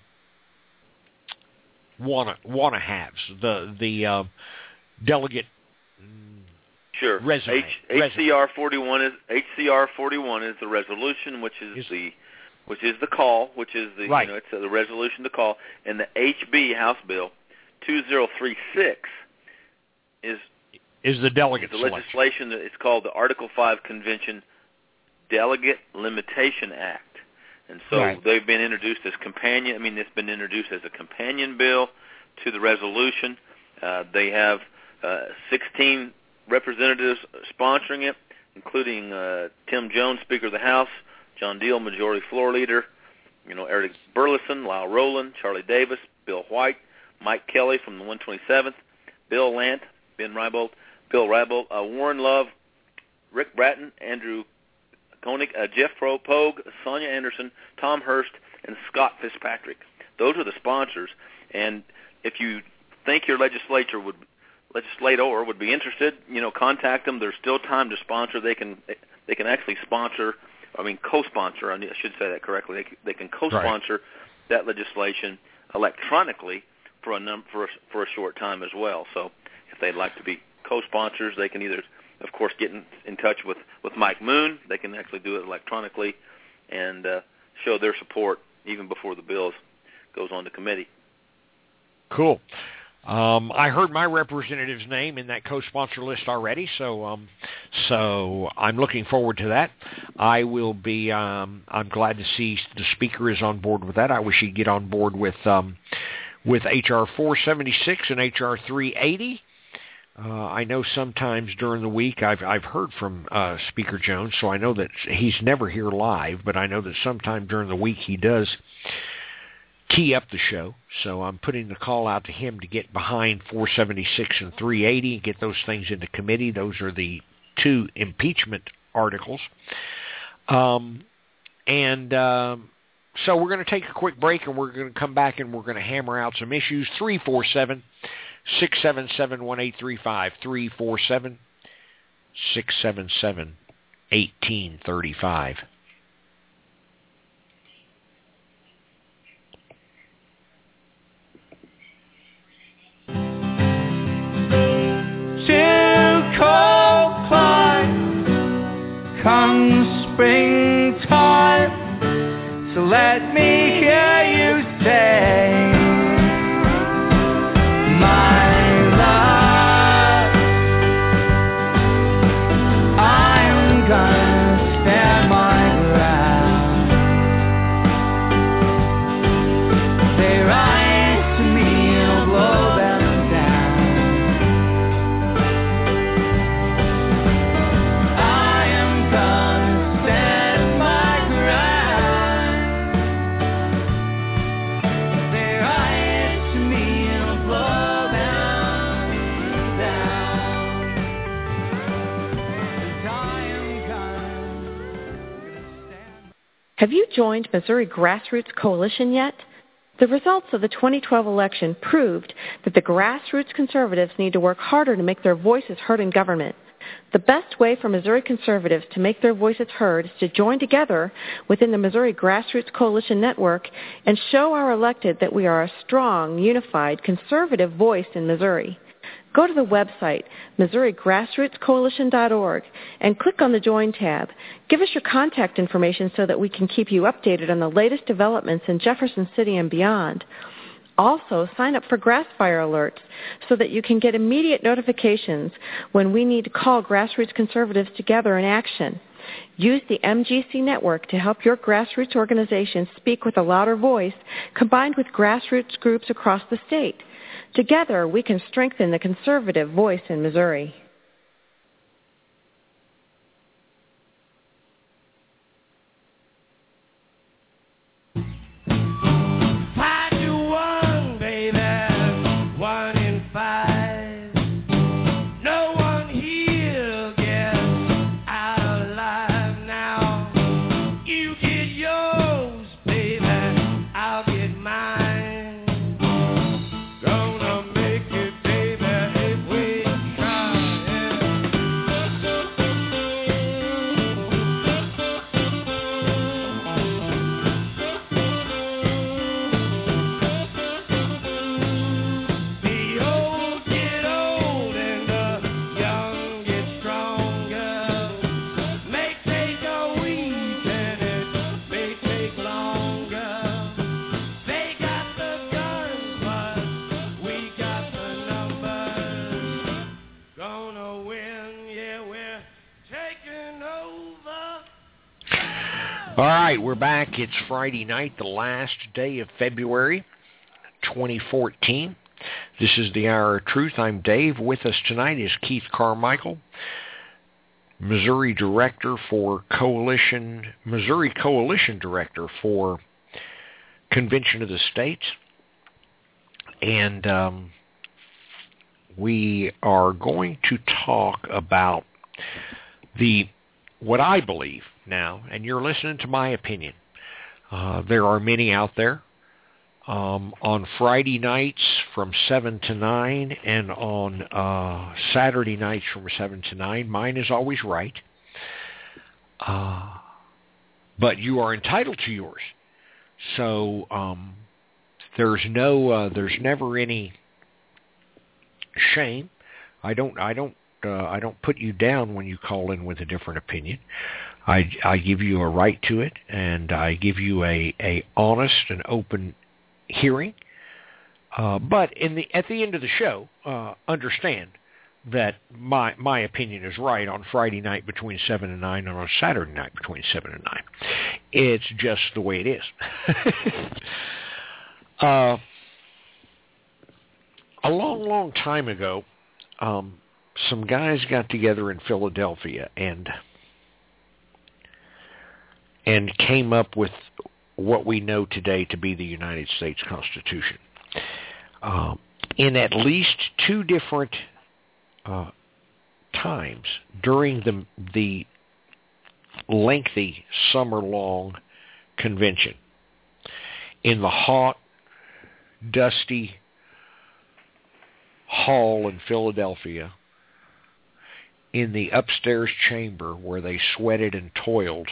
wanna wanna haves the the uh, delegate
Sure.
resume.
H, HCR forty-one is H C R forty-one is the resolution, which is, is the which is the call, which is the
right.
you know it's the resolution to call, and the H B House Bill two zero three six is
is the delegate
the
selection.
legislation that it's called the Article five Convention Delegate Limitation Act. And so
right.
they've been introduced as companion. I mean, it's been introduced as a companion bill to the resolution. Uh, they have uh, sixteen representatives sponsoring it, including uh, Tim Jones, Speaker of the House, John Deal, Majority Floor Leader, you know, Eric Burleson, Lyle Rowland, Charlie Davis, Bill White, Mike Kelly from the one twenty-seventh, Bill Lant, Ben Rybold, Bill Rybold, uh, Warren Love, Rick Bratton, Andrew Koenig, uh, Jeff Pogue, Sonia Anderson, Tom Hurst, and Scott Fitzpatrick. Those are the sponsors. And if you think your legislature would legislator would be interested, you know, contact them. There's still time to sponsor. They can they can actually sponsor. I mean, co-sponsor. I should say that correctly. They, they can co-sponsor right. that legislation electronically for a num- for a, for a short time as well. So if they'd like to be co-sponsors, they can either, of course, get in, in touch with, with Mike Moon. They can actually do it electronically and uh, show their support even before the bill goes on to committee.
Cool. Um, I heard my representative's name in that co-sponsor list already, so um, so I'm looking forward to that. I will be. Um, I'm glad to see the speaker is on board with that. I wish he'd get on board with um, with H R four seventy-six and H R three eighty. Uh, I know sometimes during the week I've I've heard from uh, Speaker Jones, so I know that he's never here live, but I know that sometime during the week he does tee up the show. So I'm putting the call out to him to get behind four seventy-six and three eighty and get those things into committee. Those are the two impeachment articles. Um, and um, so we're going to take a quick break, and we're going to come back and we're going to hammer out some issues. three four seven, six seven seven, one eight three five, three four seven, six seven seven, one eight three five.
Cold climb, come springtime, so let me hear you say, my love, I'm gonna stand my ground. They rise to me and blow them down.
Have you joined Missouri Grassroots Coalition yet? The results of the twenty twelve election proved that the grassroots conservatives need to work harder to make their voices heard in government. The best way for Missouri conservatives to make their voices heard is to join together within the Missouri Grassroots Coalition Network and show our elected that we are a strong, unified, conservative voice in Missouri. Go to the website, Missouri Grassroots Coalition dot org, and click on the Join tab. Give us your contact information so that we can keep you updated on the latest developments in Jefferson City and beyond. Also, sign up for Grassfire alerts so that you can get immediate notifications when we need to call grassroots conservatives together in action. Use the M G C network to help your grassroots organization speak with a louder voice, combined with grassroots groups across the state. Together, we can strengthen the conservative voice in Missouri.
Five to one, baby, one in five. No one here gets out alive now. You get yours, baby, I'll get mine. Gonna make it, baby, if we try.
All right, we're back. It's Friday night, the last day of February twenty fourteen. This is the Hour of Truth. I'm Dave. With us tonight is Keith Carmichael, Missouri Director for Coalition, Missouri Coalition Director for Convention of the States. And um, we are going to talk about the, what I believe now, and you're listening to my opinion. Uh, there are many out there. Um, on Friday nights from seven to nine and on uh, Saturday nights from seven to nine. Mine is always right. Uh, but you are entitled to yours. So um, there's no, uh, there's never any shame. I don't, I don't, uh, I don't put you down when you call in with a different opinion. I, I give you a right to it, and I give you a, a honest and open hearing, uh, but in the at the end of the show, uh, understand that my my opinion is right on Friday night between seven and nine, and on Saturday night between seven and nine. It's just the way it is. uh, a long, long time ago, um, some guys got together in Philadelphia and and came up with what we know today to be the United States Constitution. Uh, in at least two different uh, times during the the lengthy summer-long convention, in the hot, dusty hall in Philadelphia, in the upstairs chamber where they sweated and toiled,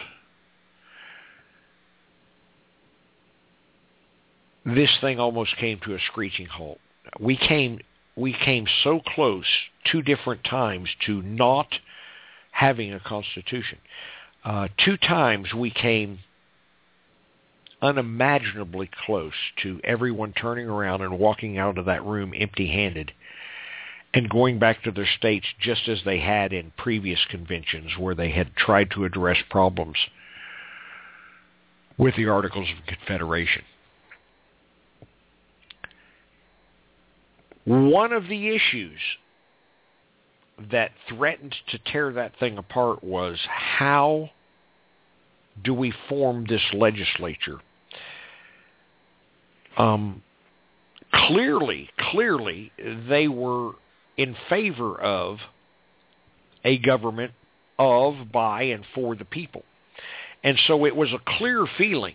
this thing almost came to a screeching halt. We came we came so close two different times to not having a constitution. Uh, two times we came unimaginably close to everyone turning around and walking out of that room empty-handed and going back to their states just as they had in previous conventions where they had tried to address problems with the Articles of Confederation. One of the issues that threatened to tear that thing apart was, how do we form this legislature? Um, clearly, clearly, they were in favor of a government of, by, and for the people. And so it was a clear feeling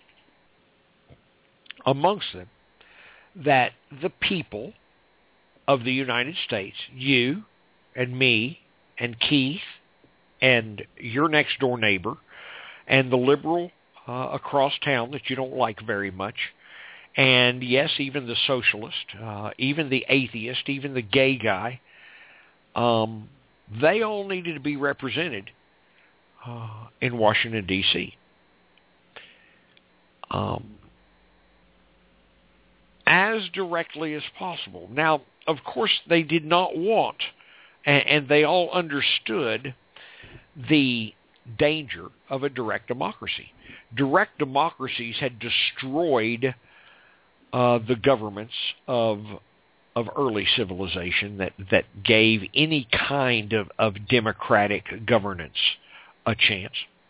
amongst them that the people of the United States, you and me and Keith and your next door neighbor and the liberal uh, across town that you don't like very much, and yes, even the socialist, uh, even the atheist, even the gay guy, um, they all needed to be represented uh, in Washington, D C Um, as directly as possible. Now, of course, they did not want, and, and they all understood the danger of a direct democracy. Direct democracies had destroyed uh, the governments of of early civilization that, that gave any kind of, of democratic governance a chance.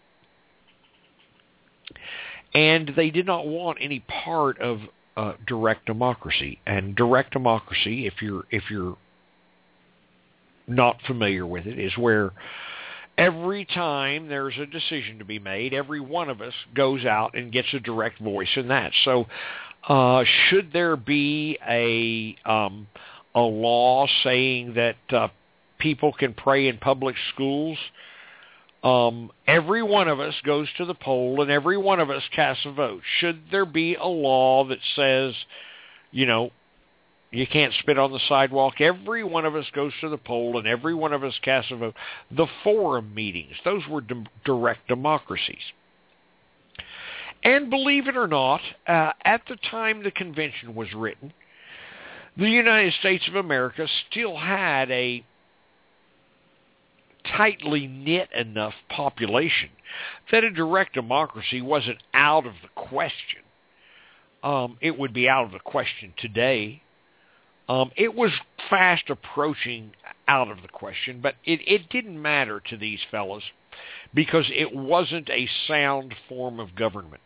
And they did not want any part of Uh, direct democracy. And direct democracy, if you're if you're not familiar with it, is where every time there's a decision to be made, every one of us goes out and gets a direct voice in that. So uh, should there be a um, a law saying that uh, people can pray in public schools, Um, every one of us goes to the poll and every one of us casts a vote. Should there be a law that says, you know, you can't spit on the sidewalk? Every one of us goes to the poll and every one of us casts a vote. The forum meetings, those were d- direct democracies. And believe it or not, uh, at the time the convention was written, the United States of America still had a tightly knit enough population that a direct democracy wasn't out of the question. Um, it would be out of the question today. Um, it was fast approaching out of the question, but it, it didn't matter to these fellows because it wasn't a sound form of government.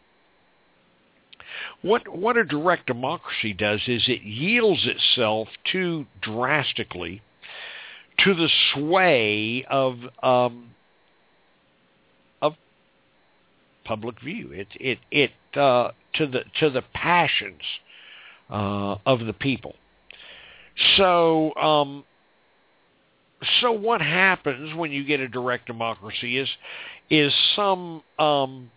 What what a direct democracy does is it yields itself too drastically to the sway of um, of public view. It it it uh, to the to the passions uh, of the people. So um, so what happens when you get a direct democracy is is some um,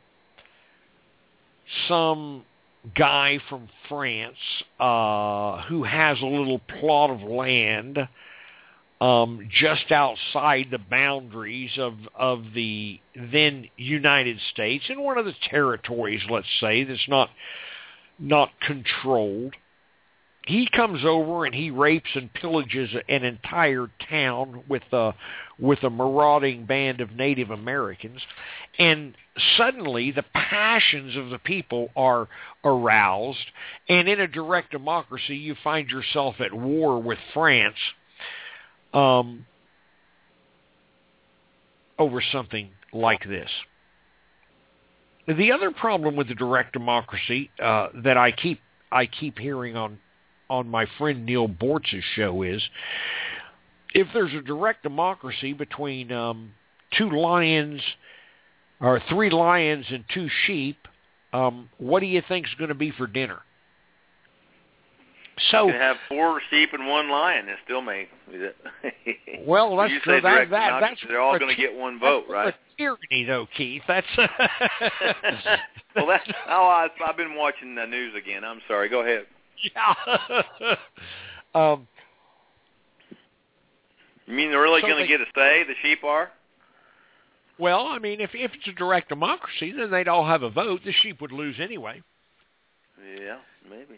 some guy from France uh, who has a little plot of land um, just outside the boundaries of, of the then United States, in one of the territories, let's say, that's not not controlled. He comes over and he rapes and pillages an entire town with a, with a marauding band of Native Americans, and suddenly the passions of the people are aroused, and in a direct democracy you find yourself at war with France um, over something like this. The other problem with the direct democracy uh, that I keep I keep hearing on on my friend Neil Bortz's show is, if there's a direct democracy between um, two lions, or three lions and two sheep, um, what do you think is going to be for dinner? So
you can have four sheep and one lion, and still may.
Well, that's
you say
that, that, that's
they're all going to get one vote, right?
Tyranny, though, Keith. That's
well, that's how I, I've been watching the news again. I'm sorry. Go ahead.
Yeah. um,
you mean they're really
so
going to get a say, the sheep are?
Well, I mean, if if it's a direct democracy, then they'd all have a vote. The sheep would lose anyway.
Yeah, maybe.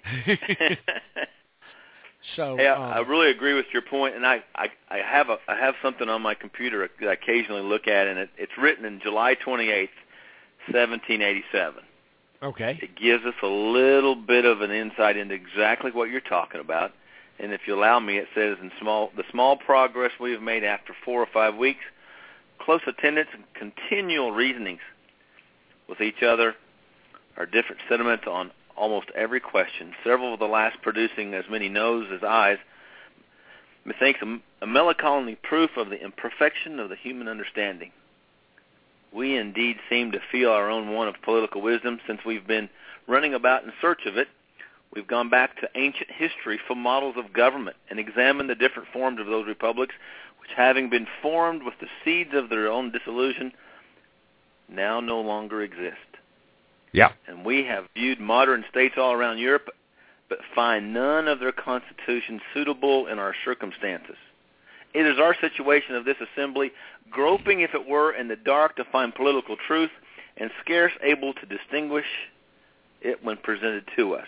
so
hey, I,
um,
I really agree with your point, and I, I, I have a I have something on my computer that I occasionally look at, and it, it's written in July twenty-eighth, seventeen eighty-seven.
Okay.
It gives us a little bit of an insight into exactly what you're talking about. And if you allow me, it says, in small the small progress we have made after four or five weeks, close attendance and continual reasonings with each other, our different sentiments on almost every question, several of the last producing as many no's as ayes, methinks a, a melancholy proof of the imperfection of the human understanding. We indeed seem to feel our own want of political wisdom since we've been running about in search of it. We've gone back to ancient history for models of government and examined the different forms of those republics, which, having been formed with the seeds of their own dissolution, now no longer exist.
Yeah.
And we have viewed modern states all around Europe, but find none of their constitutions suitable in our circumstances. It is our situation of this assembly, groping, if it were, in the dark to find political truth, and scarce able to distinguish it when presented to us.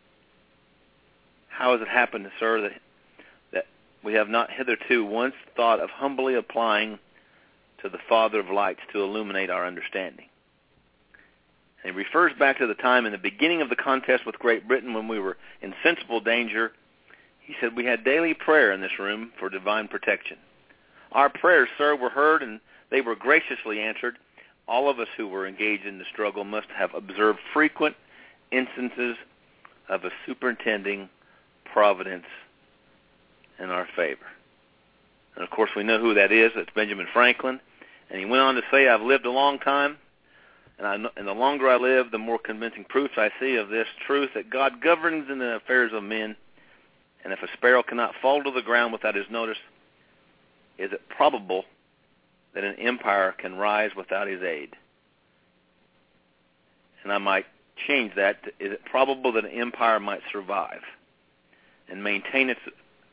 How has it happened, sir, that, that we have not hitherto once thought of humbly applying to the Father of lights to illuminate our understanding? And he refers back to the time in the beginning of the contest with Great Britain when we were in sensible danger. He said, we had daily prayer in this room for divine protection. Our prayers, sir, were heard, and they were graciously answered. All of us who were engaged in the struggle must have observed frequent instances of a superintending providence in our favor. And, of course, we know who that is. It's Benjamin Franklin. And he went on to say, I've lived a long time, and, I, and the longer I live, the more convincing proofs I see of this truth, that God governs in the affairs of men. And if a sparrow cannot fall to the ground without his notice, is it probable that an empire can rise without his aid? And I might change that to, is it probable that an empire might survive and maintain its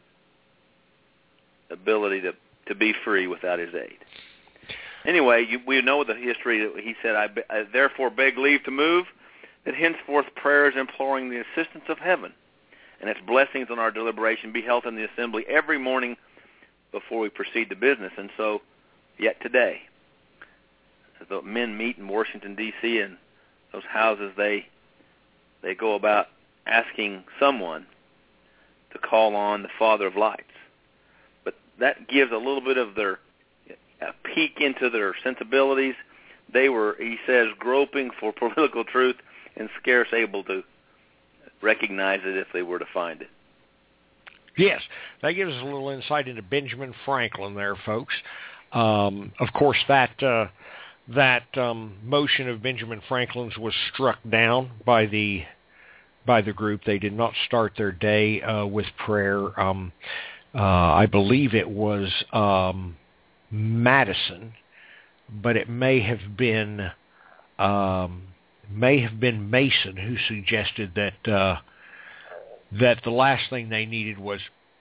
ability to, to be free without his aid? Anyway, you, we know the history. That he said, I, be, I therefore beg leave to move that henceforth prayers imploring the assistance of heaven and its blessings on our deliberation be held in the assembly every morning before we proceed to business. And so yet today. As the men meet in Washington, D C, in those houses, they they go about asking someone to call on the Father of Lights. But that gives a little bit of their a peek into their sensibilities. They were, he says, groping for political truth and scarce able to recognize it if they were to find it.
Yes, that gives us a little insight into Benjamin Franklin there, folks. Um, of course, that uh, that um, motion of Benjamin Franklin's was struck down by the by the group. They did not start their day uh, with prayer. Um, uh, I believe it was um, Madison, but it may have been um, may have been Mason who suggested that uh, that the last thing they needed was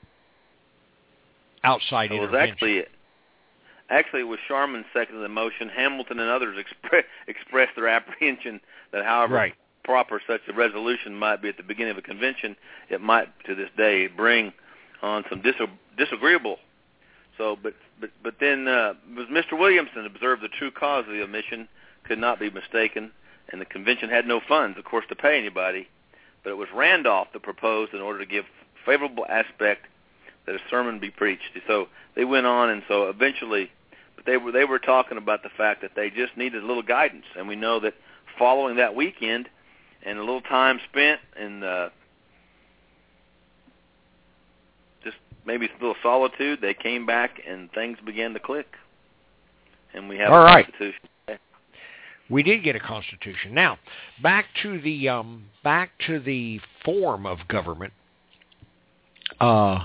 outside
it was
intervention.
Actually, actually, it was Sharman seconded the motion. Hamilton and others expre- expressed their apprehension that, however
right.
proper such a resolution might be at the beginning of a convention, it might, to this day, bring on some dis- disagreeable. So, but but but then uh, Mister Williamson observed the true cause of the omission could not be mistaken, and the convention had no funds, of course, to pay anybody. But it was Randolph that proposed in order to give favorable aspect that a sermon be preached. So they went on, and so eventually, but they were they were talking about the fact that they just needed a little guidance, and we know that following that weekend and a little time spent in uh, just maybe a little solitude, they came back and things began to click, and we have
All
a
right.
constitution.
We did get a constitution. Now, back to the um, back to the form of government. Uh,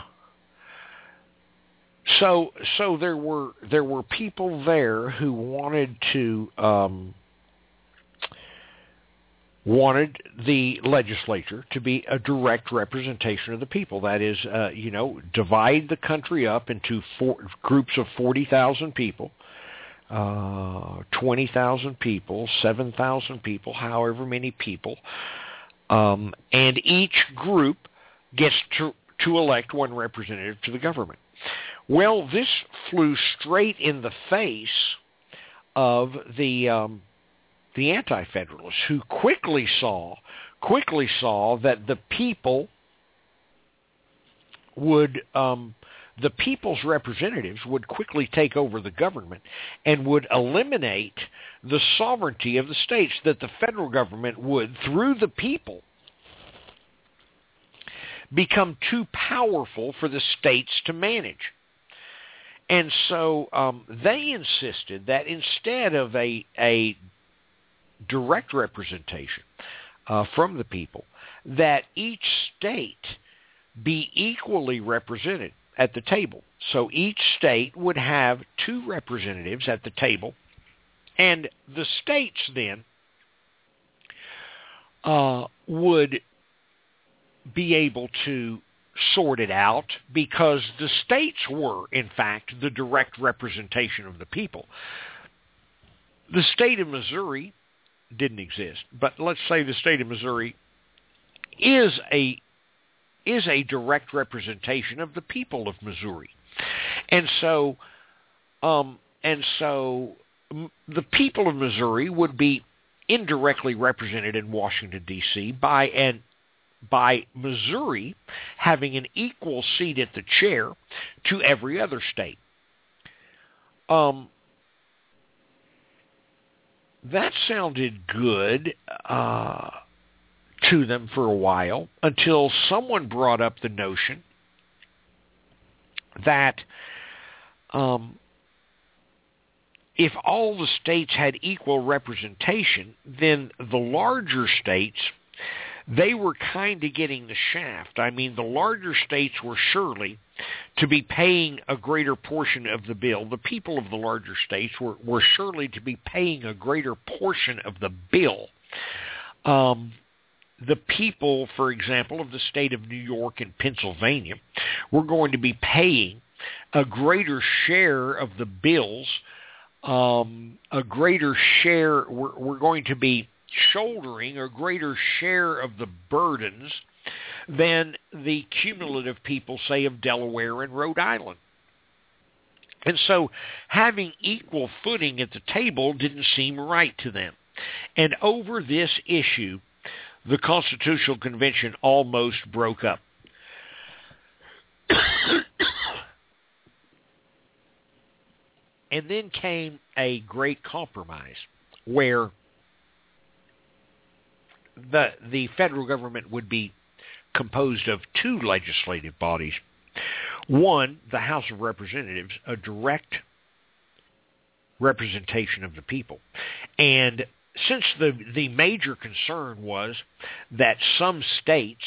so so there were there were people there who wanted to um, wanted the legislature to be a direct representation of the people. That is, uh, you know, divide the country up into four, groups of forty thousand people. Uh, twenty thousand people, seven thousand people, however many people, um, and each group gets to, to elect one representative to the government. Well, this flew straight in the face of the um, the anti-federalists, who quickly saw quickly saw that the people would. Um, The people's representatives would quickly take over the government and would eliminate the sovereignty of the states, that the federal government would, through the people, become too powerful for the states to manage. And so um, they insisted that instead of a, a direct representation uh, from the people, that each state be equally represented at the table. So each state would have two representatives at the table, and the states then uh, would be able to sort it out, because the states were, in fact, the direct representation of the people. The state of Missouri didn't exist, but let's say the state of Missouri is a is a direct representation of the people of Missouri. And so um, and so m- the people of Missouri would be indirectly represented in Washington, D C by an by Missouri having an equal seat at the chair to every other state. Um, that sounded good uh, to them for a while, until someone brought up the notion that um, if all the states had equal representation, then the larger states, they were kind of getting the shaft. I mean, the larger states were surely to be paying a greater portion of the bill. The people of the larger states were, were surely to be paying a greater portion of the bill. Um, the people, for example, of the state of New York and Pennsylvania were going to be paying a greater share of the bills, um, a greater share, we're, we're going to be shouldering a greater share of the burdens than the cumulative people, say, of Delaware and Rhode Island. And so having equal footing at the table didn't seem right to them. And over this issue, the Constitutional Convention almost broke up. And then came a great compromise where the the federal government would be composed of two legislative bodies. One, the House of Representatives, a direct representation of the people. And since the, the major concern was that some states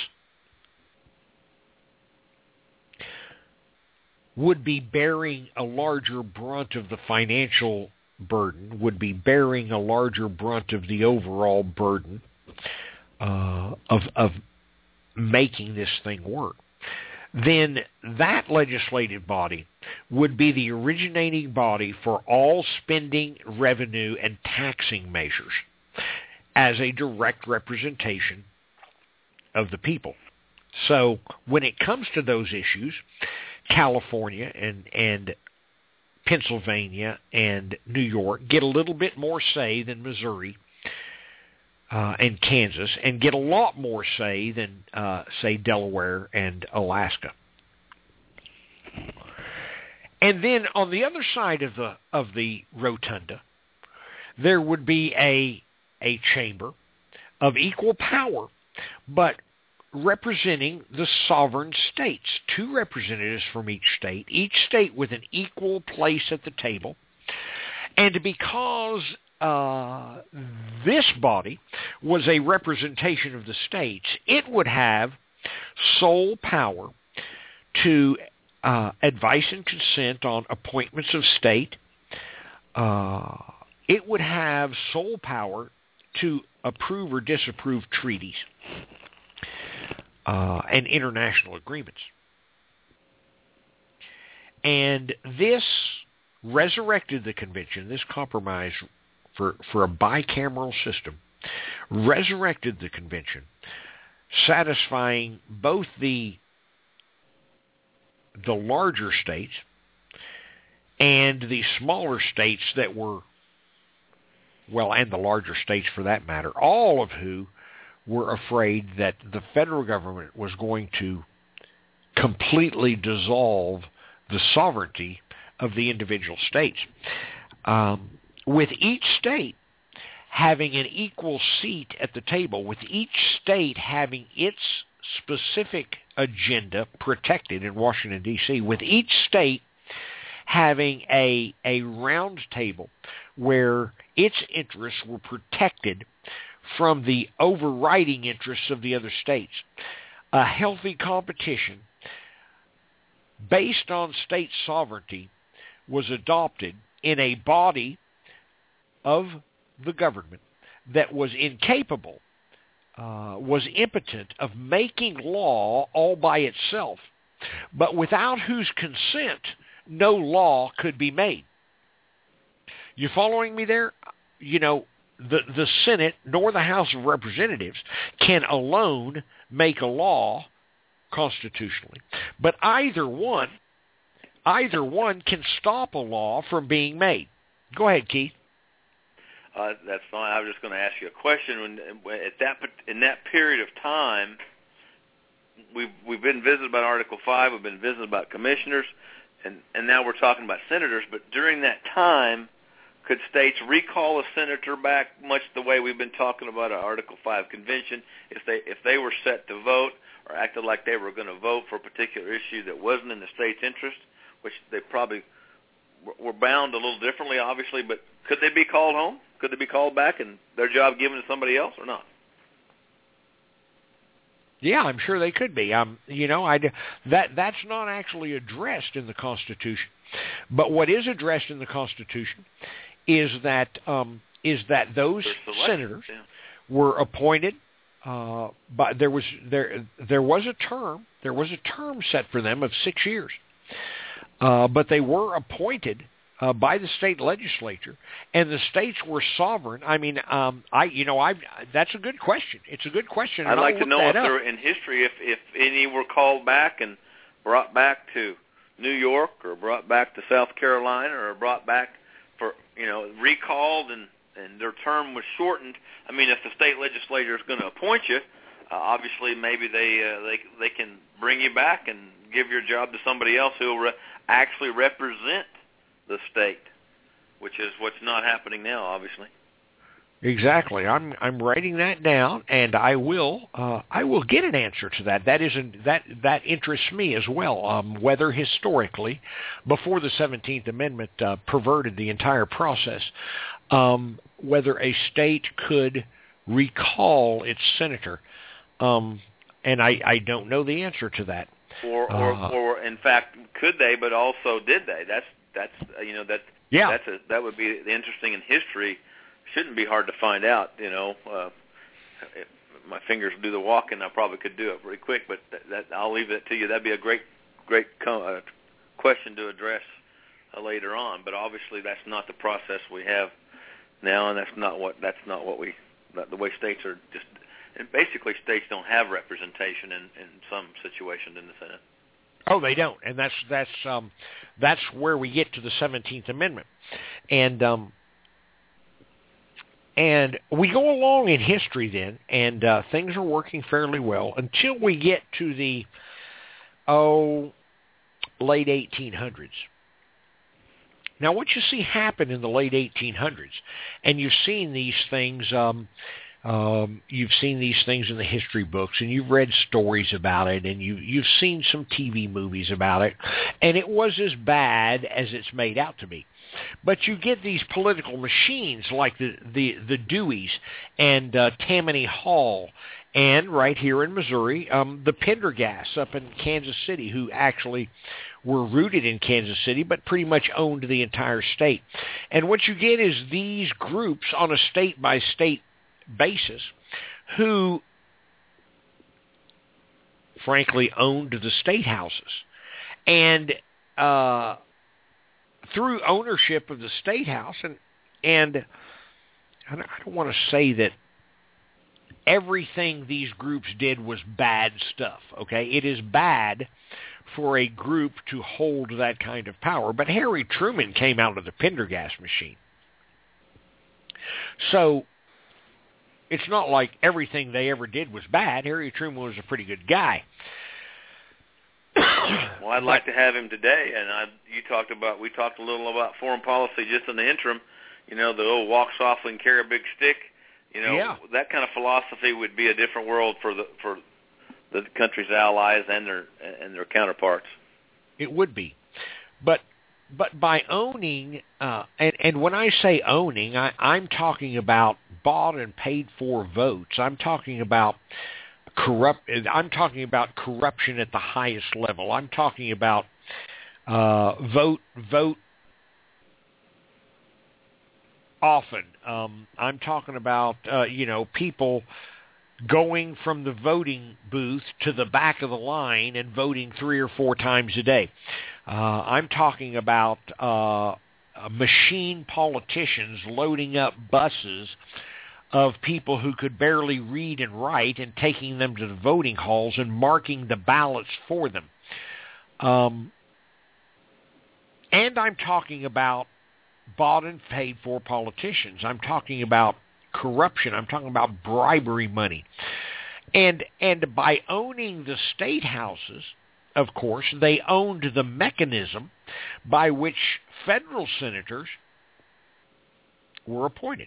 would be bearing a larger brunt of the financial burden, would be bearing a larger brunt of the overall burden uh, of, of making this thing work, then that legislative body would be the originating body for all spending, revenue, and taxing measures as a direct representation of the people. So when it comes to those issues, California and, and Pennsylvania and New York get a little bit more say than Missouri uh, and Kansas, and get a lot more say than, uh, say, Delaware and Alaska. And then on the other side of the of the rotunda, there would be a a chamber of equal power, but representing the sovereign states, two representatives from each state, each state with an equal place at the table. And because uh, this body was a representation of the states, it would have sole power to uh, advice and consent on appointments of state. Uh, it would have sole power to approve or disapprove treaties uh, and international agreements. And this resurrected the convention, this compromise for, for a bicameral system, resurrected the convention, satisfying both the the larger states and the smaller states that were, well, and the larger states for that matter, all of who were afraid that the federal government was going to completely dissolve the sovereignty of the individual states. Um, with each state having an equal seat at the table, with each state having its specific agenda protected in Washington, D C, with each state having a a round table where its interests were protected from the overriding interests of the other states. A healthy competition based on state sovereignty was adopted in a body of the government that was incapable, uh, was impotent of making law all by itself, but without whose consent no law could be made. You following me there? You know, the, the Senate nor the House of Representatives can alone make a law constitutionally, but either one, either one can stop a law from being made. Go ahead, Keith.
Uh, that's fine. I was just going to ask you a question. When, at that in that period of time, we've we've been visited about Article Five. We've been visited about commissioners, and and now we're talking about senators. But during that time, could states recall a senator back, much the way we've been talking about an Article Five convention, if they if they were set to vote or acted like they were going to vote for a particular issue that wasn't in the state's interest, which they probably were bound a little differently, obviously, but could they be called home? Could they be called back and their job given to somebody else or not?
Yeah, I'm sure they could be. Um, you know, I, that that's not actually addressed in the Constitution. But what is addressed in the Constitution is that um, is that those senators yeah. were appointed. Uh, but there was there there was a term there was a term set for them of six years. Uh, but they were appointed uh, by the state legislature, and the states were sovereign. I mean, um, I you know, I that's a good question. It's a good question.
I'd like to know if there in history if if any were called back and brought back to New York or brought back to South Carolina or brought back for, you know, recalled and, and their term was shortened. I mean, if the state legislature is going to appoint you, uh, obviously maybe they uh, they they can bring you back and give your job to somebody else who will re- actually represent the state, which is what's not happening now, obviously.
Exactly. I'm I'm writing that down, and I will uh, I will get an answer to that. That isn't that that interests me as well. Um, whether historically, before the seventeenth Amendment uh, perverted the entire process, um, whether a state could recall its senator, um, and I, I don't know the answer to that.
Or or,
uh,
or in fact, could they? But also, did they? That's that's uh, you know that
yeah.
That's a, that would be interesting in history. Shouldn't be hard to find out, you know. Uh, if my fingers do the walking, I probably could do it pretty quick, but that, that I'll leave that to you. That'd be a great, great co- uh, question to address uh, later on. But obviously, that's not the process we have now, and that's not what that's not what we not the way states are just. And basically, states don't have representation in, in some situations in the Senate.
Oh, they don't, and that's that's um, that's where we get to the seventeenth Amendment, and. Um, And we go along in history then, and uh, things are working fairly well until we get to the, oh, late eighteen hundreds. Now, what you see happen in the late eighteen hundreds, and you've seen these things, um, um, you've seen these things in the history books, and you've read stories about it, and you, you've seen some T V movies about it, and it was as bad as it's made out to be. But you get these political machines like the the, the Deweys and uh, Tammany Hall, and right here in Missouri, um, the Pendergasts up in Kansas City, who actually were rooted in Kansas City but pretty much owned the entire state. And what you get is these groups on a state-by-state basis who, frankly, owned the state houses. And uh through ownership of the state house, and and I don't want to say that everything these groups did was bad stuff, okay? It is bad for a group to hold that kind of power, but Harry Truman came out of the Pendergast machine. So it's not like everything they ever did was bad. Harry Truman was a pretty good guy.
Well, I'd like to have him today, and I, you talked about, we talked a little about foreign policy just in the interim, you know, the old walk softly and carry a big stick, you know,
yeah.
That kind of philosophy would be a different world for the for the country's allies and their and their counterparts.
It would be, but but by owning, uh, and and when I say owning, I, I'm talking about bought and paid for votes. I'm talking about corrupt. I'm talking about corruption at the highest level. I'm talking about uh, vote vote often. Um, I'm talking about uh, you know people going from the voting booth to the back of the line and voting three or four times a day. Uh, I'm talking about uh, machine politicians loading up buses of people who could barely read and write and taking them to the voting halls and marking the ballots for them. Um, and I'm talking about bought and paid for politicians. I'm talking about corruption. I'm talking about bribery money. And and by owning the state houses, of course, they owned the mechanism by which federal senators were appointed.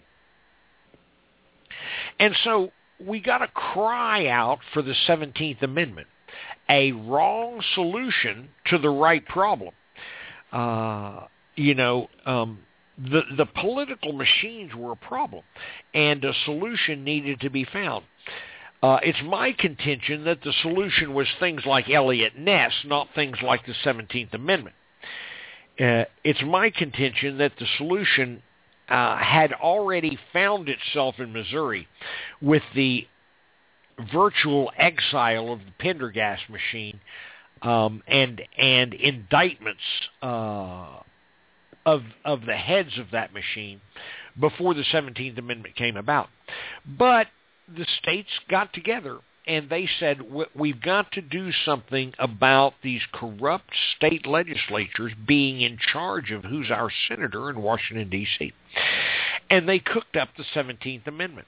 And so we got to cry out for the seventeenth Amendment, a wrong solution to the right problem. Uh, you know, um, the the political machines were a problem, and a solution needed to be found. Uh, it's my contention that the solution was things like Eliot Ness, not things like the seventeenth Amendment. Uh, it's my contention that the solution Uh, had already found itself in Missouri with the virtual exile of the Pendergast machine um, and and indictments uh, of of the heads of that machine before the seventeenth Amendment came about. But the states got together and they said, we've got to do something about these corrupt state legislatures being in charge of who's our senator in Washington, D C And they cooked up the seventeenth Amendment.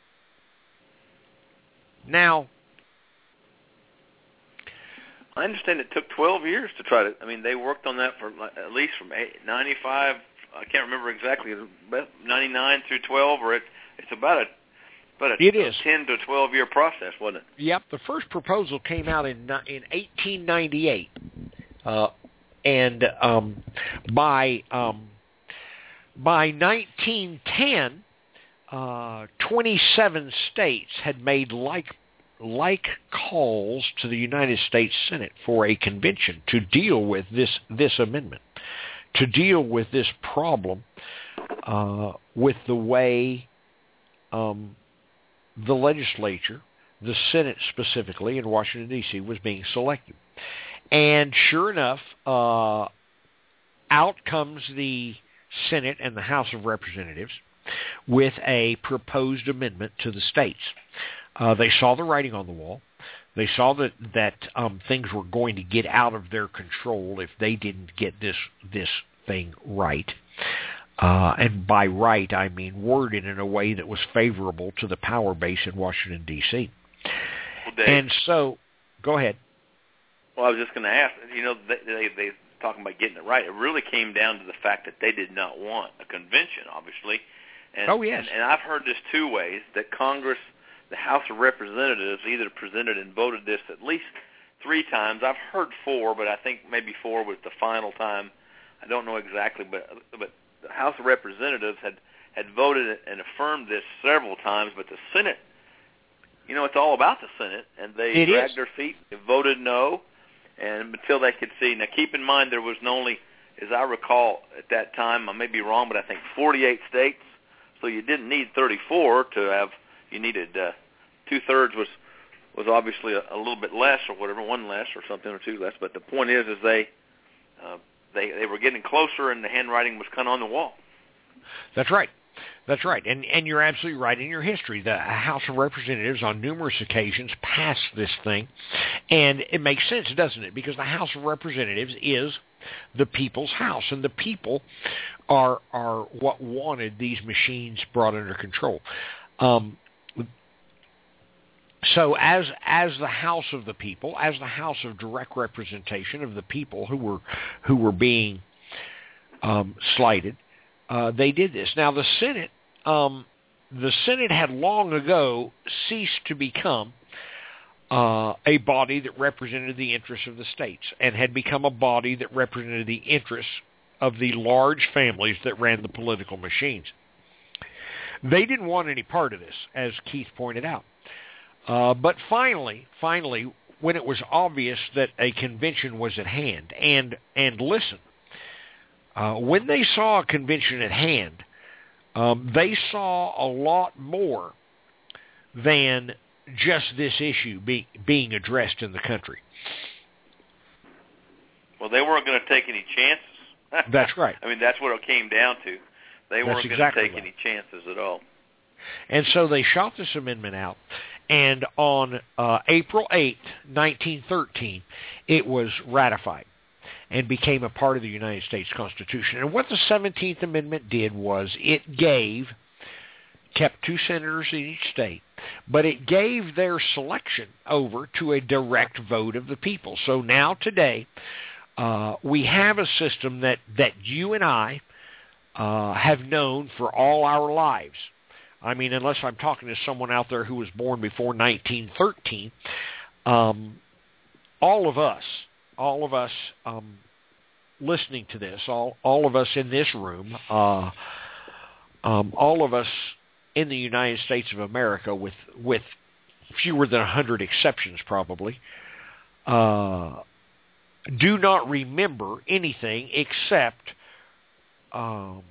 Now,
I understand it took twelve years to try to, I mean, they worked on that for at least from ninety-five, I can't remember exactly, ninety-nine through twelve, or it, it's about a, about a
it is.
ten to twelve year process, wasn't it?
Yep, the first proposal came out in in eighteen ninety-eight, uh, and um, by um, by nineteen ten, uh, twenty-seven states had made like like calls to the United States Senate for a convention to deal with this this amendment, to deal with this problem uh, with the way um, the legislature, the Senate specifically in Washington, D C, was being selected. And sure enough, uh, out comes the Senate and the House of Representatives with a proposed amendment to the states. Uh, they saw the writing on the wall. They saw that that um, things were going to get out of their control if they didn't get this this thing right. Uh, and by right, I mean worded in a way that was favorable to the power base in Washington, D C
Well, Dave,
and so, go ahead.
Well, I was just going to ask, you know, they, they, they talking about getting it right. It really came down to the fact that they did not want a convention, obviously. And,
oh, yes.
And, and I've heard this two ways, that Congress, the House of Representatives, either presented and voted this at least three times. I've heard four, but I think maybe four was the final time. I don't know exactly, but but the House of Representatives had, had voted and affirmed this several times, but the Senate, you know, it's all about the Senate, and they
it
dragged
is.
their feet, they voted no, and until they could see. Now, keep in mind, there was only, as I recall at that time, I may be wrong, but I think forty-eight states, so you didn't need thirty-four to have, you needed uh, two-thirds was was obviously a, a little bit less or whatever, one less or something or two less, but the point is, is they, uh, they, they were getting closer and the handwriting was kind of on the wall.
That's right. That's right. And and you're absolutely right in your history. The House of Representatives on numerous occasions passed this thing. And it makes sense, doesn't it? Because the House of Representatives is the people's house. And the people are are what wanted these machines brought under control. Um, so as as the House of the people, as the House of direct representation of the people who were who were being um, slighted, Uh, they did this. Now, the Senate, um, the Senate had long ago ceased to become uh, a body that represented the interests of the states, and had become a body that represented the interests of the large families that ran the political machines. They didn't want any part of this, as Keith pointed out. Uh, but finally, finally, when it was obvious that a convention was at hand, and and listen. Uh, when they saw a convention at hand, um, they saw a lot more than just this issue be, being addressed in the country.
Well, they weren't going to take any chances.
That's right.
I mean, that's what it came down to. They
That's
weren't going
exactly
to take
right.
any chances at all.
And so they shot this amendment out, and on uh, April eighth, nineteen thirteen, it was ratified and became a part of the United States Constitution. And what the seventeenth Amendment did was it gave, kept two senators in each state, but it gave their selection over to a direct vote of the people. So now today, uh, we have a system that, that you and I uh, have known for all our lives. I mean, unless I'm talking to someone out there who was born before nineteen thirteen, um, all of us, all of us um, listening to this, all all of us in this room, uh, um, all of us in the United States of America, with with fewer than a hundred exceptions probably, uh, do not remember anything except um,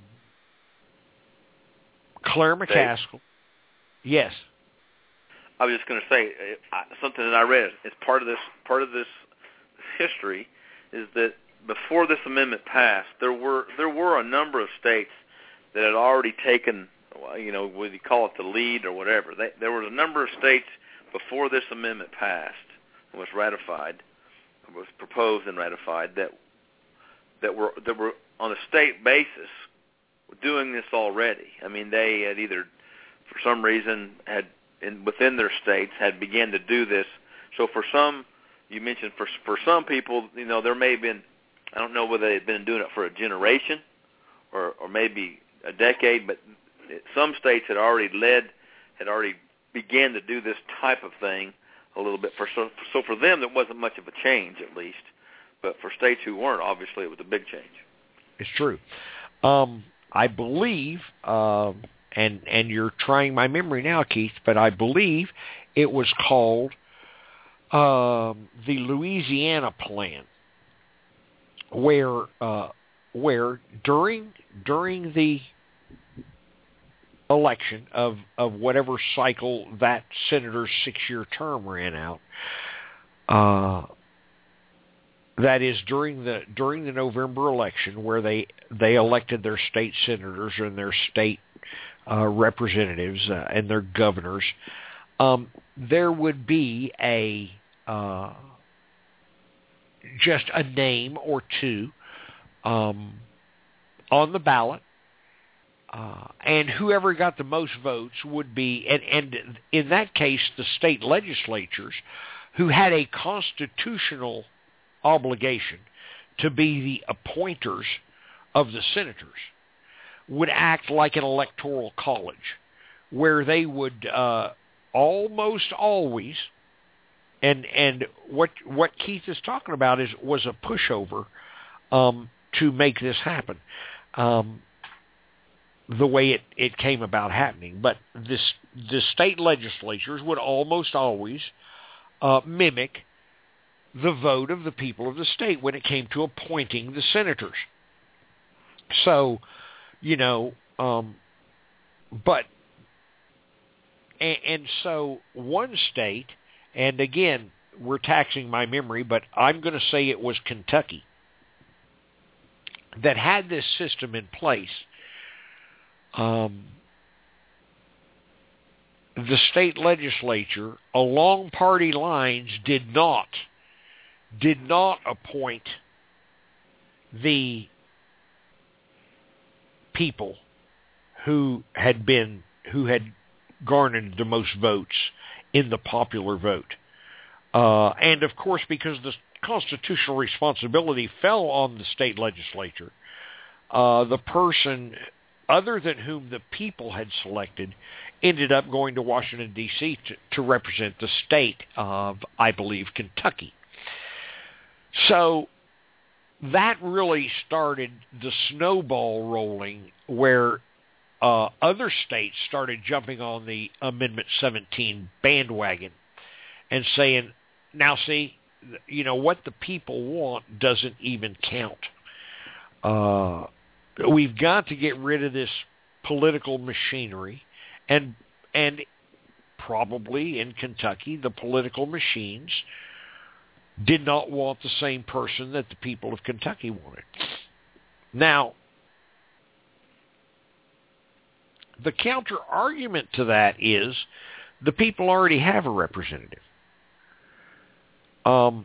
Claire McCaskill. Dave? Yes.
I was just going to say uh, something that I read. It's part of this part of this history is that before this amendment passed, there were there were a number of states that had already taken, you know, whether you call it the lead or whatever. They, there was a number of states before this amendment passed and was ratified, was proposed and ratified, that that were that were on a state basis doing this already. I mean, they had either, for some reason, had in, within their states had began to do this. So for some, you mentioned for for some people, you know, there may have been, I don't know whether they had been doing it for a generation or or maybe a decade, but some states had already led, had already began to do this type of thing a little bit. For so, so for them, there wasn't much of a change, at least. But for states who weren't, obviously, it was a big change.
It's true. Um, I believe, uh, and and you're trying my memory now, Keith, but I believe it was called um, the Louisiana Plan, where uh, where during during the election of, of whatever cycle that senator's six-year term ran out, uh, that is during the during the November election, where they they elected their state senators and their state uh, representatives uh, and their governors, um, there would be a uh, just a name or two um, on the ballot, uh, and whoever got the most votes would be, and, and in that case, the state legislatures, who had a constitutional obligation to be the appointers of the senators, would act like an electoral college, where they would uh, almost always, and and what what Keith is talking about is was a pushover um, to make this happen, um, the way it, it came about happening. But this the state legislatures would almost always uh, mimic the vote of the people of the state when it came to appointing the senators. So, you know, um, but, and, and so one state, and again, we're taxing my memory, but I'm going to say it was Kentucky, that had this system in place. Um, the state legislature, along party lines, did not did not appoint the people who had been who had garnered the most votes in the popular vote. Uh, and of course, because the constitutional responsibility fell on the state legislature, uh, the person other than whom the people had selected ended up going to Washington, D C to, to represent the state of, I believe, Kentucky. So that really started the snowball rolling, where uh, other states started jumping on the Amendment seventeen bandwagon and saying, now see, you know, what the people want doesn't even count. Uh, we've got to get rid of this political machinery, and and probably in Kentucky, the political machines did not want the same person that the people of Kentucky wanted. Now, the counter-argument to that is the people already have a representative. Um,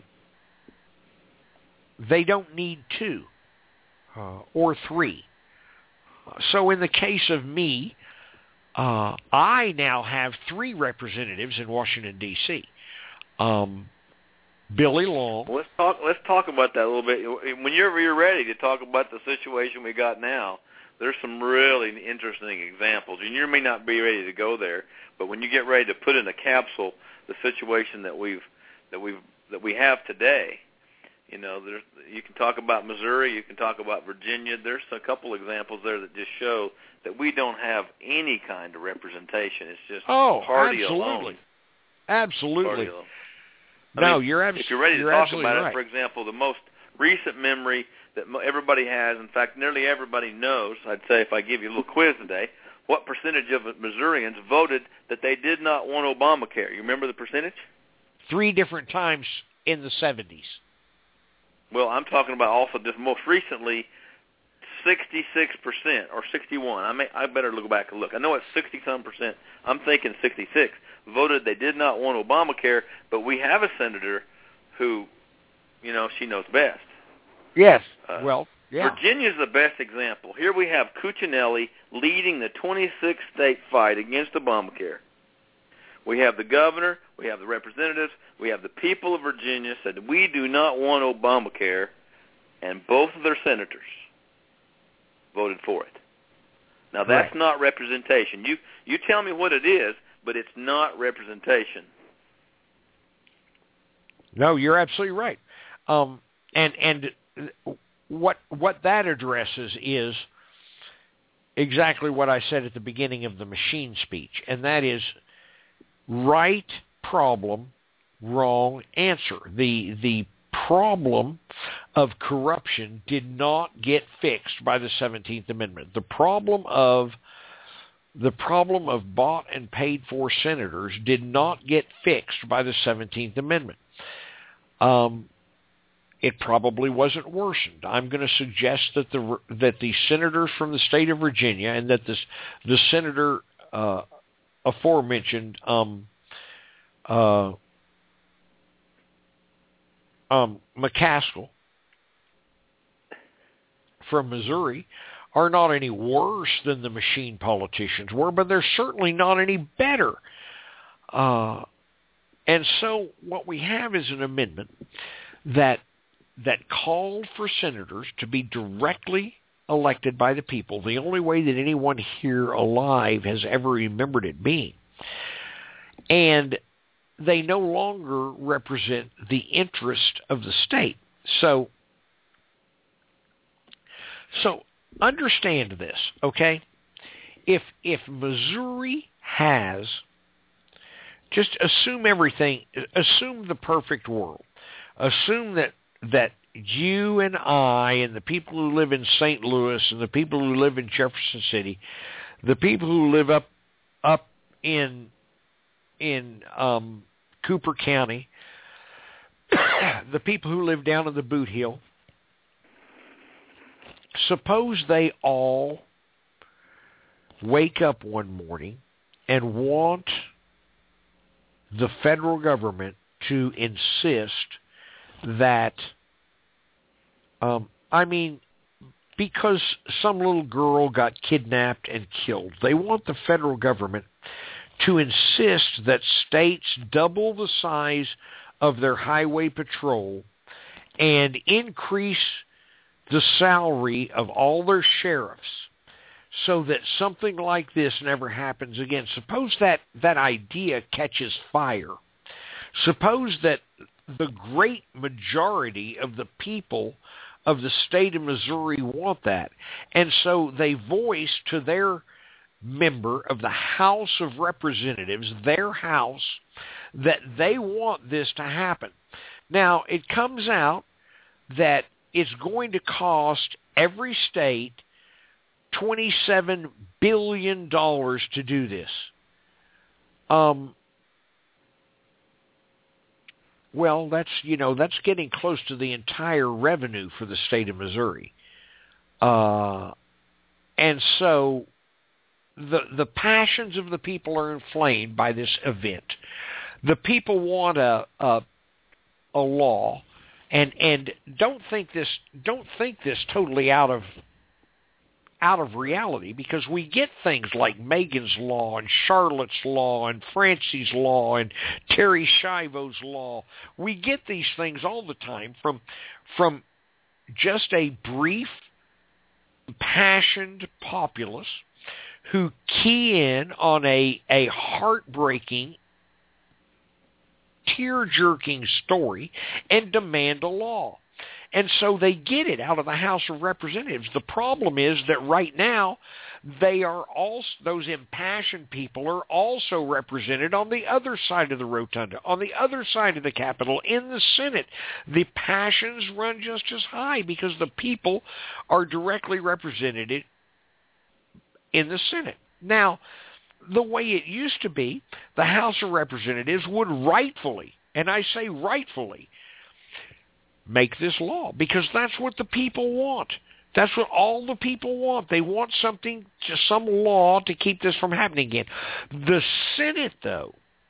they don't need two uh, or three. So in the case of me, uh, I now have three representatives in Washington, D C Um Billy Long.
Well, let's talk. Let's talk about that a little bit. When you're you're ready to talk about the situation we got now, there's some really interesting examples, and you may not be ready to go there. But when you get ready to put in a capsule the situation that we've that we've that we have today, you know, there's you can talk about Missouri, you can talk about Virginia. There's a couple examples there that just show that we don't have any kind of representation. It's just
oh,
party
absolutely,
alone.
Absolutely.
Party alone. I
no,
mean,
you're, abs-
if you're ready to
you're
talk
absolutely
about
right.
it, for example, the most recent memory that everybody has, in fact, nearly everybody knows, I'd say if I give you a little quiz today, what percentage of Missourians voted that they did not want Obamacare? You remember the percentage?
Three different times in the seventies.
Well, I'm talking about also just most recently, sixty-six percent or sixty-one. I may I better go back and look. I know it's sixty-some percent. I'm thinking sixty-six voted they did not want Obamacare, but we have a senator who, you know, she knows best.
Yes.
Uh,
well, yeah.
Virginia's the best example. Here we have Cuccinelli leading the twenty-six state fight against Obamacare. We have the governor, we have the representatives, we have the people of Virginia said we do not want Obamacare, and both of their senators voted for it. Now that's
right.
not representation. You you tell me what it is, but it's not representation.
No, you're absolutely right. Um, and and what what that addresses is exactly what I said at the beginning of the machine speech, and that is right problem, wrong answer. The the problem of corruption did not get fixed by the seventeenth Amendment. The problem of the problem of bought and paid for senators did not get fixed by the seventeenth Amendment. Um, it probably wasn't worsened. I'm going to suggest that the that the senators from the state of Virginia and that this the senator uh, aforementioned um, uh, um, McCaskill from Missouri are not any worse than the machine politicians were, but they're certainly not any better. Uh, and so what we have is an amendment that that called for senators to be directly elected by the people, the only way that anyone here alive has ever remembered it being. And they no longer represent the interest of the state. So, so understand this, okay? If if Missouri has, just assume everything, assume the perfect world. Assume that that you and I and the people who live in Saint Louis and the people who live in Jefferson City, the people who live up up in in um, Cooper County, the people who live down in the Boot Hill, suppose they all wake up one morning and want the federal government to insist that, um, I mean, because some little girl got kidnapped and killed, they want the federal government to insist that states double the size of their highway patrol and increase the salary of all their sheriffs so that something like this never happens again. Suppose that, that idea catches fire. Suppose that the great majority of the people of the state of Missouri want that. And so they voice to their member of the House of Representatives, their house, that they want this to happen. Now, it comes out that it's going to cost every state twenty-seven billion dollars to do this. Um, well, that's, you know, that's getting close to the entire revenue for the state of Missouri. Uh, and so the the passions of the people are inflamed by this event. The people want a a, a law, and and don't think this don't think this totally out of out of reality, because we get things like Megan's Law and Charlotte's Law and Francie's Law and Terry Schiavo's Law. We get these things all the time from from just a brief, passionate populace who key in on a, a heartbreaking, tear-jerking story and demand a law. And so they get it out of the House of Representatives. The problem is that right now, they are also, those impassioned people are also represented on the other side of the rotunda, on the other side of the Capitol, in the Senate. The passions run just as high because the people are directly represented in the Senate. Now, the way it used to be, the House of Representatives would rightfully, and I say rightfully, make this law, because that's what the people want. That's what all the people want. They want something, just some law to keep this from happening again. The Senate, though,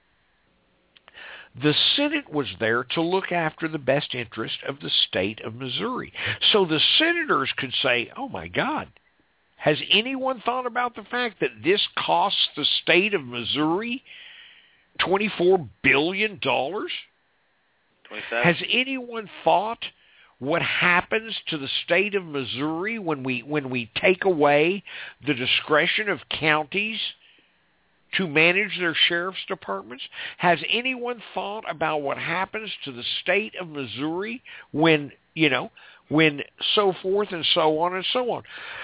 the Senate was there to look after the best interest of the state of Missouri. So the senators could say, oh my God, has anyone thought about the fact that this costs the state of Missouri twenty-four billion dollars? Has anyone thought what happens to the state of Missouri when we when we take away the discretion of counties to manage their sheriff's departments? Has anyone thought about what happens to the state of Missouri when, you know, when so forth and so on and so on?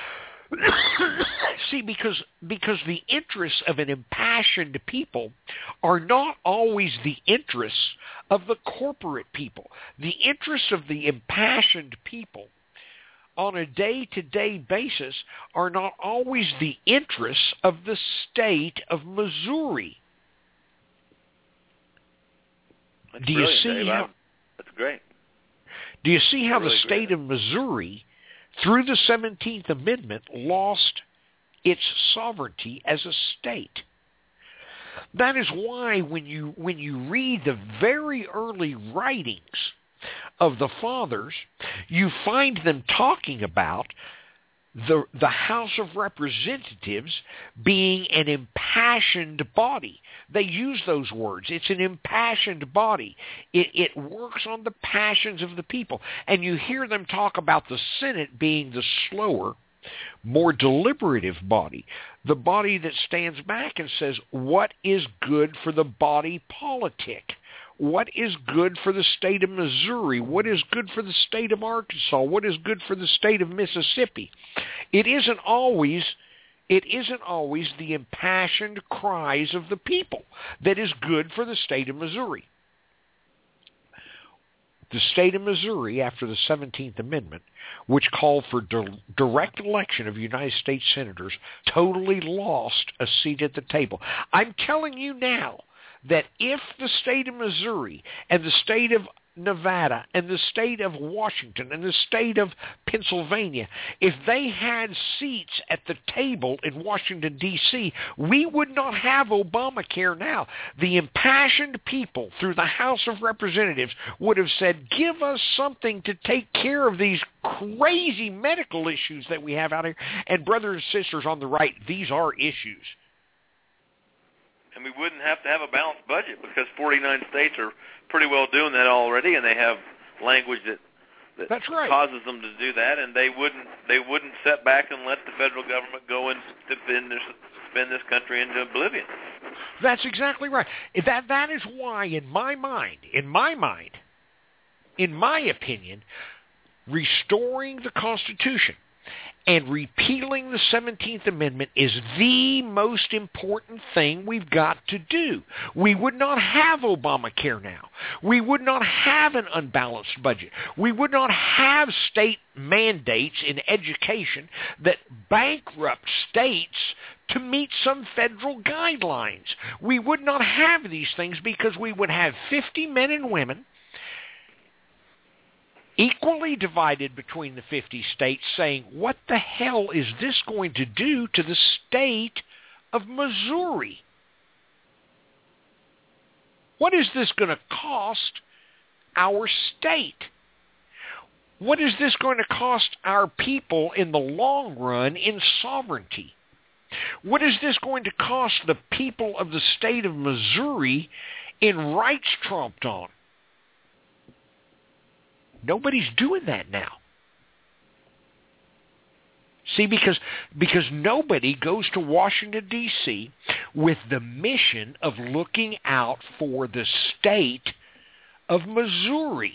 See, because because the interests of an impassioned people are not always the interests of the corporate people. The interests of the impassioned people on a day-to-day basis are not always the interests of the state of Missouri.
That's
do you see
Dave.
how?
That's great.
Do you see how
really
the state
great.
of Missouri, through the seventeenth Amendment, lost its sovereignty as a state? That is why when you when you read the very early writings of the fathers, you find them talking about the the House of Representatives being an impassioned body. They use those words. It's an impassioned body. It, it works on the passions of the people. And you hear them talk about the Senate being the slower, more deliberative body, the body that stands back and says, what is good for the body politic? What is good for the state of Missouri? What is good for the state of Arkansas? What is good for the state of Mississippi? It isn't always, it isn't always the impassioned cries of the people that is good for the state of Missouri. The state of Missouri, after the seventeenth Amendment, which called for di- direct election of United States senators, totally lost a seat at the table. I'm telling you now that if the state of Missouri and the state of Nevada and the state of Washington and the state of Pennsylvania, if they had seats at the table in Washington, D C, we would not have Obamacare now. The impassioned people through the House of Representatives would have said, give us something to take care of these crazy medical issues that we have out here. And brothers and sisters on the right, these are issues.
And we wouldn't have to have a balanced budget because forty-nine states are pretty well doing that already, and they have language that, that
That's right.
causes them to do that, and they wouldn't they wouldn't sit back and let the federal government go and spin this spin this country into oblivion.
That's exactly right. That that is why, in my mind, in my mind, in my opinion, restoring the Constitution and repealing the seventeenth Amendment is the most important thing we've got to do. We would not have Obamacare now. We would not have an unbalanced budget. We would not have state mandates in education that bankrupt states to meet some federal guidelines. We would not have these things because we would have fifty men and women equally divided between the fifty states saying, what the hell is this going to do to the state of Missouri? What is this going to cost our state? What is this going to cost our people in the long run in sovereignty? What is this going to cost the people of the state of Missouri in rights trumped on? Nobody's doing that now. See, because because nobody goes to Washington, D C with the mission of looking out for the state of Missouri.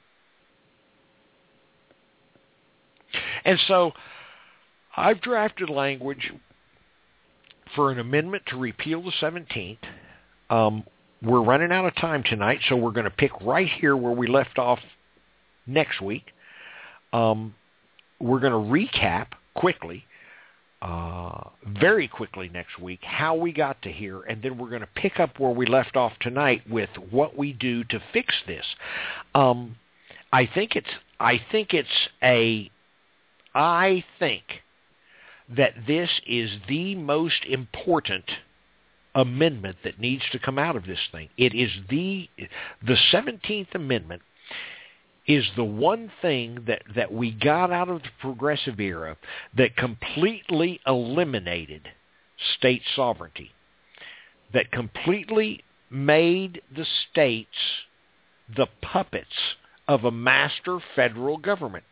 And so I've drafted language for an amendment to repeal the seventeenth. Um, we're running out of time tonight, so we're going to pick right here where we left off next week. Um, we're going to recap quickly, uh, very quickly next week, how we got to here, and then we're going to pick up where we left off tonight with what we do to fix this. Um, I think it's I think it's a I think that this is the most important amendment that needs to come out of this thing. It is the the seventeenth Amendment is the one thing that, that we got out of the progressive era that completely eliminated state sovereignty, that completely made the states the puppets of a master federal government.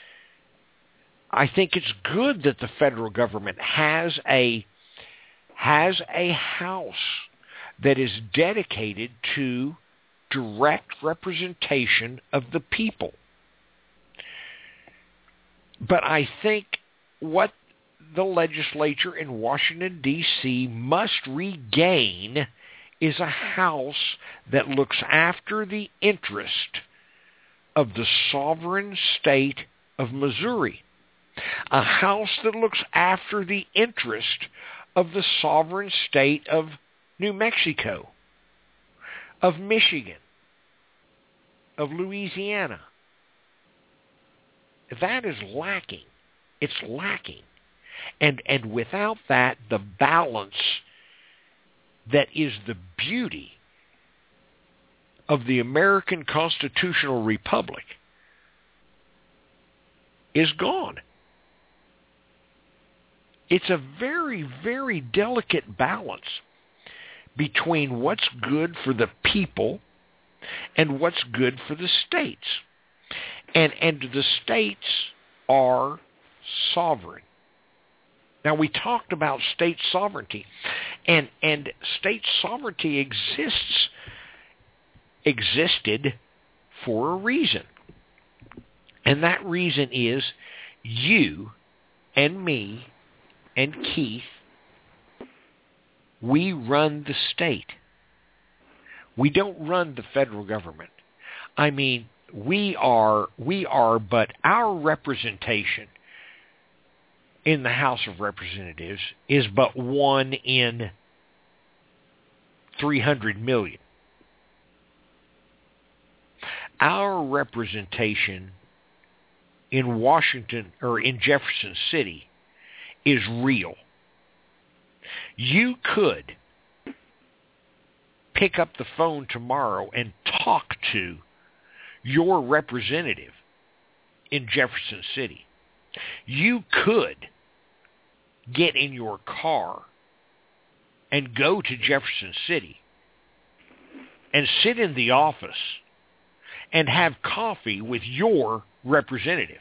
I think it's good that the federal government has a has a house that is dedicated to direct representation of the people. But I think what the legislature in Washington, D C must regain is a house that looks after the interest of the sovereign state of Missouri. A house that looks after the interest of the sovereign state of New Mexico, of Michigan, of Louisiana. That is lacking. It's lacking. And and without that, the balance that is the beauty of the American constitutional republic is gone. It's a very, very delicate balance between what's good for the people and what's good for the states. And and the states are sovereign. Now, we talked about state sovereignty, and and state sovereignty exists existed for a reason. And that reason is you and me and Keith, we run the state. We don't run the federal government. I mean, we are we are but our representation in the House of Representatives is but one in three hundred million. Our representation in Washington or in Jefferson City is real. You could pick up the phone tomorrow and talk to your representative in Jefferson City. You could get in your car and go to Jefferson City and sit in the office and have coffee with your representative.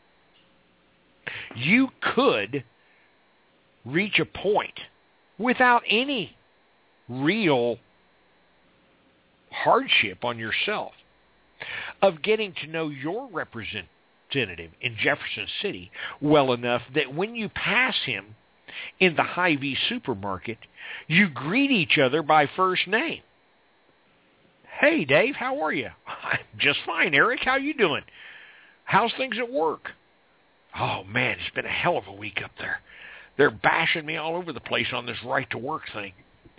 You could reach a point without any real hardship on yourself of getting to know your representative in Jefferson City well enough that when you pass him in the Hy-Vee supermarket, you greet each other by first name. Hey, Dave, how are you? I'm just fine, Eric. How you doing? How's things at work? Oh, man, it's been a hell of a week up there. They're bashing me all over the place on this right-to-work thing.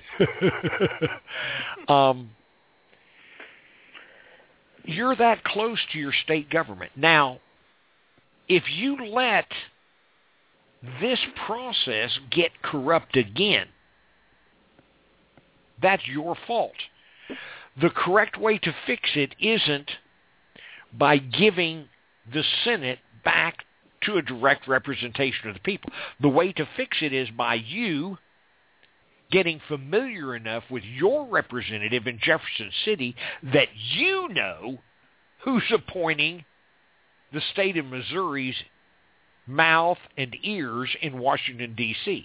um, you're that close to your state government. Now, if you let this process get corrupt again, that's your fault. The correct way to fix it isn't by giving the Senate back to a direct representation of the people. The way to fix it is by you getting familiar enough with your representative in Jefferson City that you know who's appointing the state of Missouri's mouth and ears in Washington, D C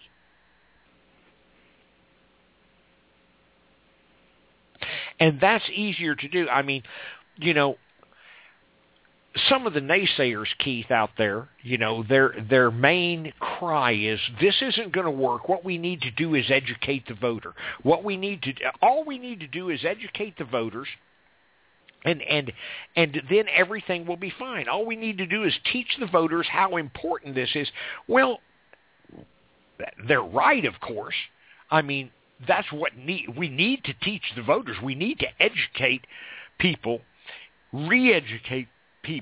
And that's easier to do. I mean, you know, some of the naysayers, Keith, out there, you know, their their main cry is, this isn't going to work. What we need to do is educate the voter. What we need to all we need to do is educate the voters, and and and then everything will be fine. All we need to do is teach the voters how important this is. Well, they're right, of course. I mean, that's what need, we need to teach the voters. We need to educate people, re-educate people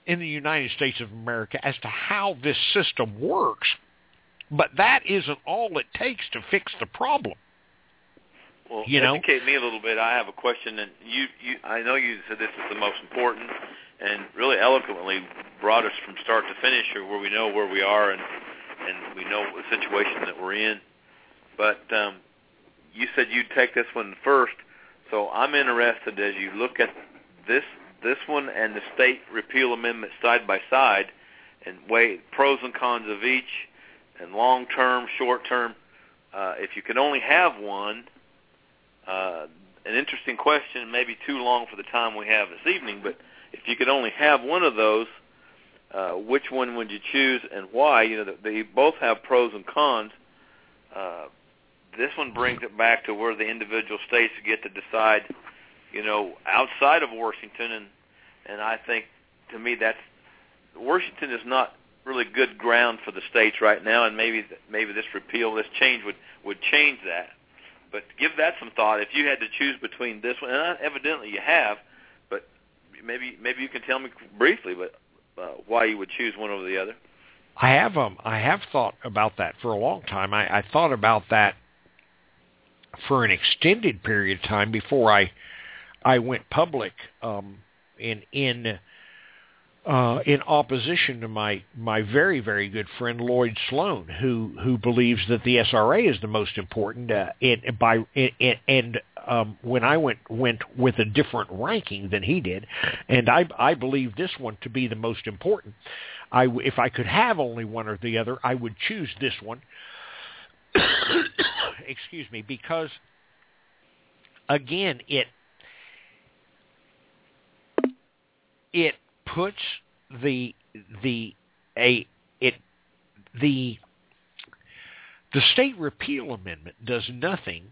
in the United States of America as to how this system works, but that isn't all it takes to fix the problem.
Well,
you know?
educate me a little bit. I have a question, and you, you, I know you said this is the most important, and really eloquently brought us from start to finish, or where we know where we are, and and we know the situation that we're in. But um, you said you'd take this one first, so I'm interested as you look at this this one and the state repeal amendment side by side, and weigh pros and cons of each, and long term, short term. Uh, if you could only have one, uh, an interesting question, maybe too long for the time we have this evening, but if you could only have one of those, uh, which one would you choose and why? You know, they both have pros and cons. Uh, this one brings it back to where the individual states get to decide, you know, outside of Washington, and and I think, to me, that's Washington is not really good ground for the states right now, and maybe maybe this repeal, this change would, would change that. But give that some thought. If you had to choose between this one, and evidently you have, but maybe maybe you can tell me briefly, but uh, why you would choose one over the other.
I have um I have thought about that for a long time. I, I thought about that for an extended period of time before I I went public um, in in uh, in opposition to my my very very good friend Lloyd Sloan, who who believes that the S R A is the most important. Uh, in, by in, and um, when I went went with a different ranking than he did, and I I believe this one to be the most important. I if I could have only one or the other, I would choose this one. Excuse me, because again, it it puts the the a it the the state repeal amendment does nothing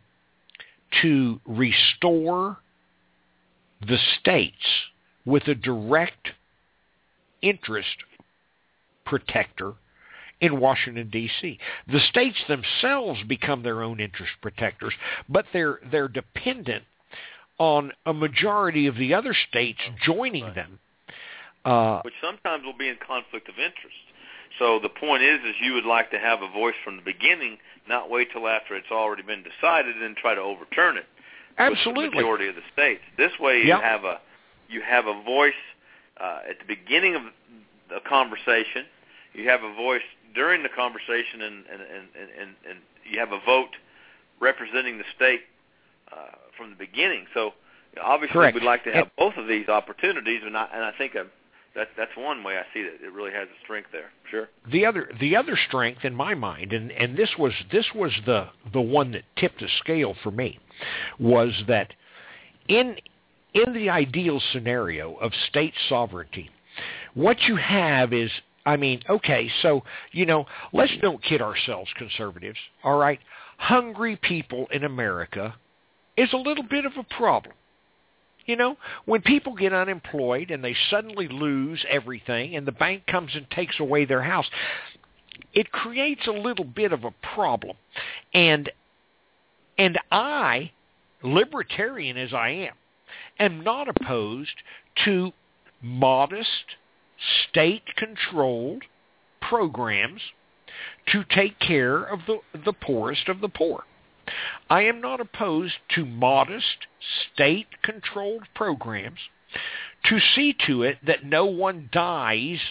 to restore the states with a direct interest protector in Washington, D C The states themselves become their own interest protectors, but they're they're dependent on a majority of the other states joining
right.
them. Uh,
Which sometimes will be in conflict of interest. So the point is, is you would like to have a voice from the beginning, not wait till after it's already been decided and try to overturn it.
Absolutely.
With the majority of the states. This way, you
yep.
have a you have a voice uh, at the beginning of the conversation. You have a voice during the conversation, and and, and, and, and you have a vote representing the state uh, from the beginning. So obviously,
Correct.
we'd like to have
and,
both of these opportunities, and I, and I think a, that's that's one way I see that it really has a strength there. Sure.
The other the other strength in my mind, and, and this was this was the the one that tipped the scale for me, was that in in the ideal scenario of state sovereignty, what you have is, I mean, okay, so, you know, let's don't kid ourselves, conservatives, all right? Hungry people in America is a little bit of a problem. You know, when people get unemployed and they suddenly lose everything and the bank comes and takes away their house, it creates a little bit of a problem. And and I, libertarian as I am, am not opposed to modest, state-controlled programs to take care of the, the poorest of the poor. I am not opposed to modest, state-controlled programs to see to it that no one dies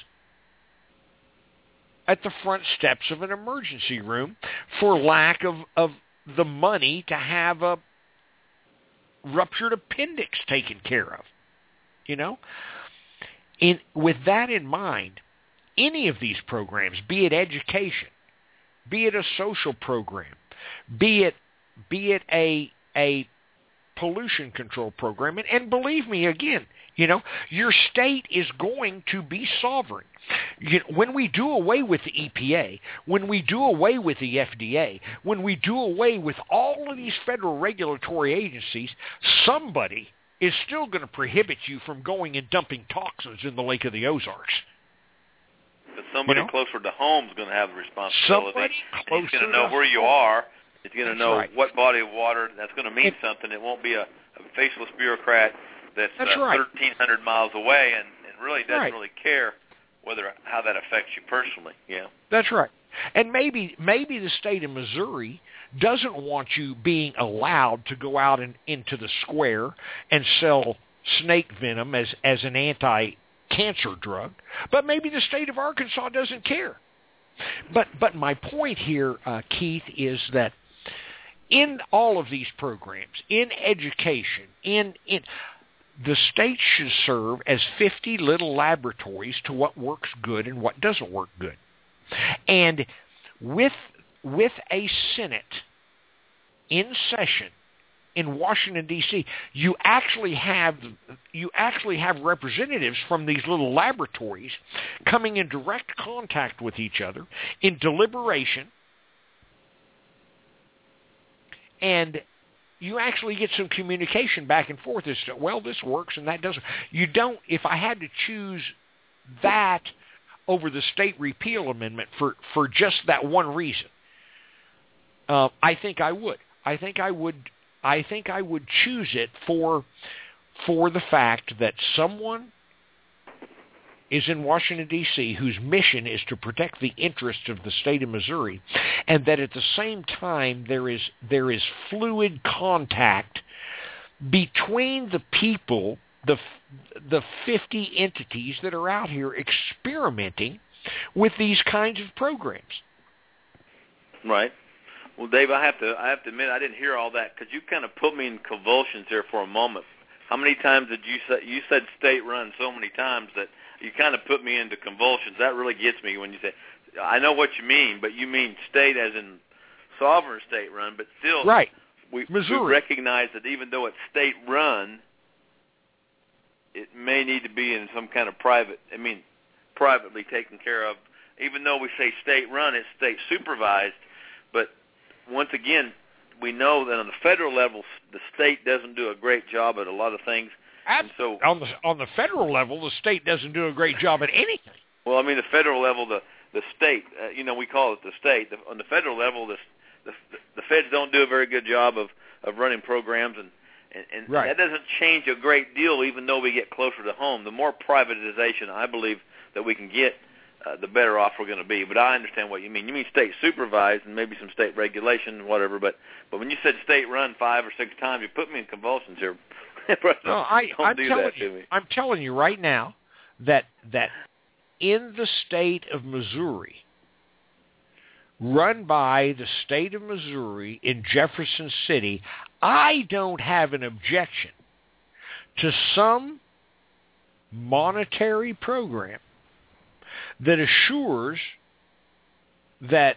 at the front steps of an emergency room for lack of, of the money to have a ruptured appendix taken care of. You know? In, with that in mind, any of these programs, be it education, be it a social program, be it be it a a pollution control program, and, and believe me, again, you know, your state is going to be sovereign. You know, when we do away with the E P A, when we do away with the F D A, when we do away with all of these federal regulatory agencies, somebody is still going to prohibit you from going and dumping toxins in the Lake of the Ozarks.
But somebody
you know?
closer to home is going to have the responsibility.
Somebody closer
He's going to know
to
where you
home.
are. He's going to
That's
know
right.
what body of water. That's going to mean
it,
something. It won't be a, a faceless bureaucrat that's,
that's
uh,
right.
thirteen hundred miles away and, and really doesn't
Right.
really care whether how that affects you personally. Yeah.
That's right. And maybe maybe the state of Missouri doesn't want you being allowed to go out and into the square and sell snake venom as, as an anti-cancer drug. But maybe the state of Arkansas doesn't care. But but my point here, uh, Keith, is that in all of these programs, in education, in in the state should serve as fifty little laboratories to what works good and what doesn't work good. And with with a Senate in session in Washington D C, you actually have you actually have representatives from these little laboratories coming in direct contact with each other in deliberation, and you actually get some communication back and forth as to, well, this works and that doesn't. You don't, if I had to choose that over the state repeal amendment for, for just that one reason, uh, I think I would. I think I would. I think I would choose it for for the fact that someone is in Washington, D C, whose mission is to protect the interests of the state of Missouri, and that at the same time there is there is fluid contact between the people, the the fifty entities that are out here experimenting with these kinds of programs.
Right. Well, Dave, I have to I have to admit I didn't hear all that because you kind of put me in convulsions here for a moment. How many times did you say you said state run so many times that you kind of put me into convulsions? That really gets me when you say, I know what you mean, but you mean state as in sovereign state run, but still,
right.
we,
Missouri.
we recognize that even though it's state run, it may need to be in some kind of private, I mean, privately taken care of. Even though we say state run, it's state supervised, but once again, we know that on the federal level, the state doesn't do a great job at a lot of things. And so
on the on the federal level, the state doesn't do a great job at anything.
Well, I mean, the federal level, the the state, uh, you know, we call it the state. The, on the federal level, the, the the feds don't do a very good job of, of running programs, and and, and
right.
that doesn't change a great deal, even though we get closer to home. The more privatization, I believe, that we can get, uh, the better off we're going to be. But I understand what you mean. You mean state supervised and maybe some state regulation and whatever. But but when you said state run five or six times, you put me in convulsions here.
No, I,
Don't
I'm
do
telling
that
you,
to me.
I'm telling you right now that that in the state of Missouri, run by the state of Missouri in Jefferson City, I don't have an objection to some monetary program that assures that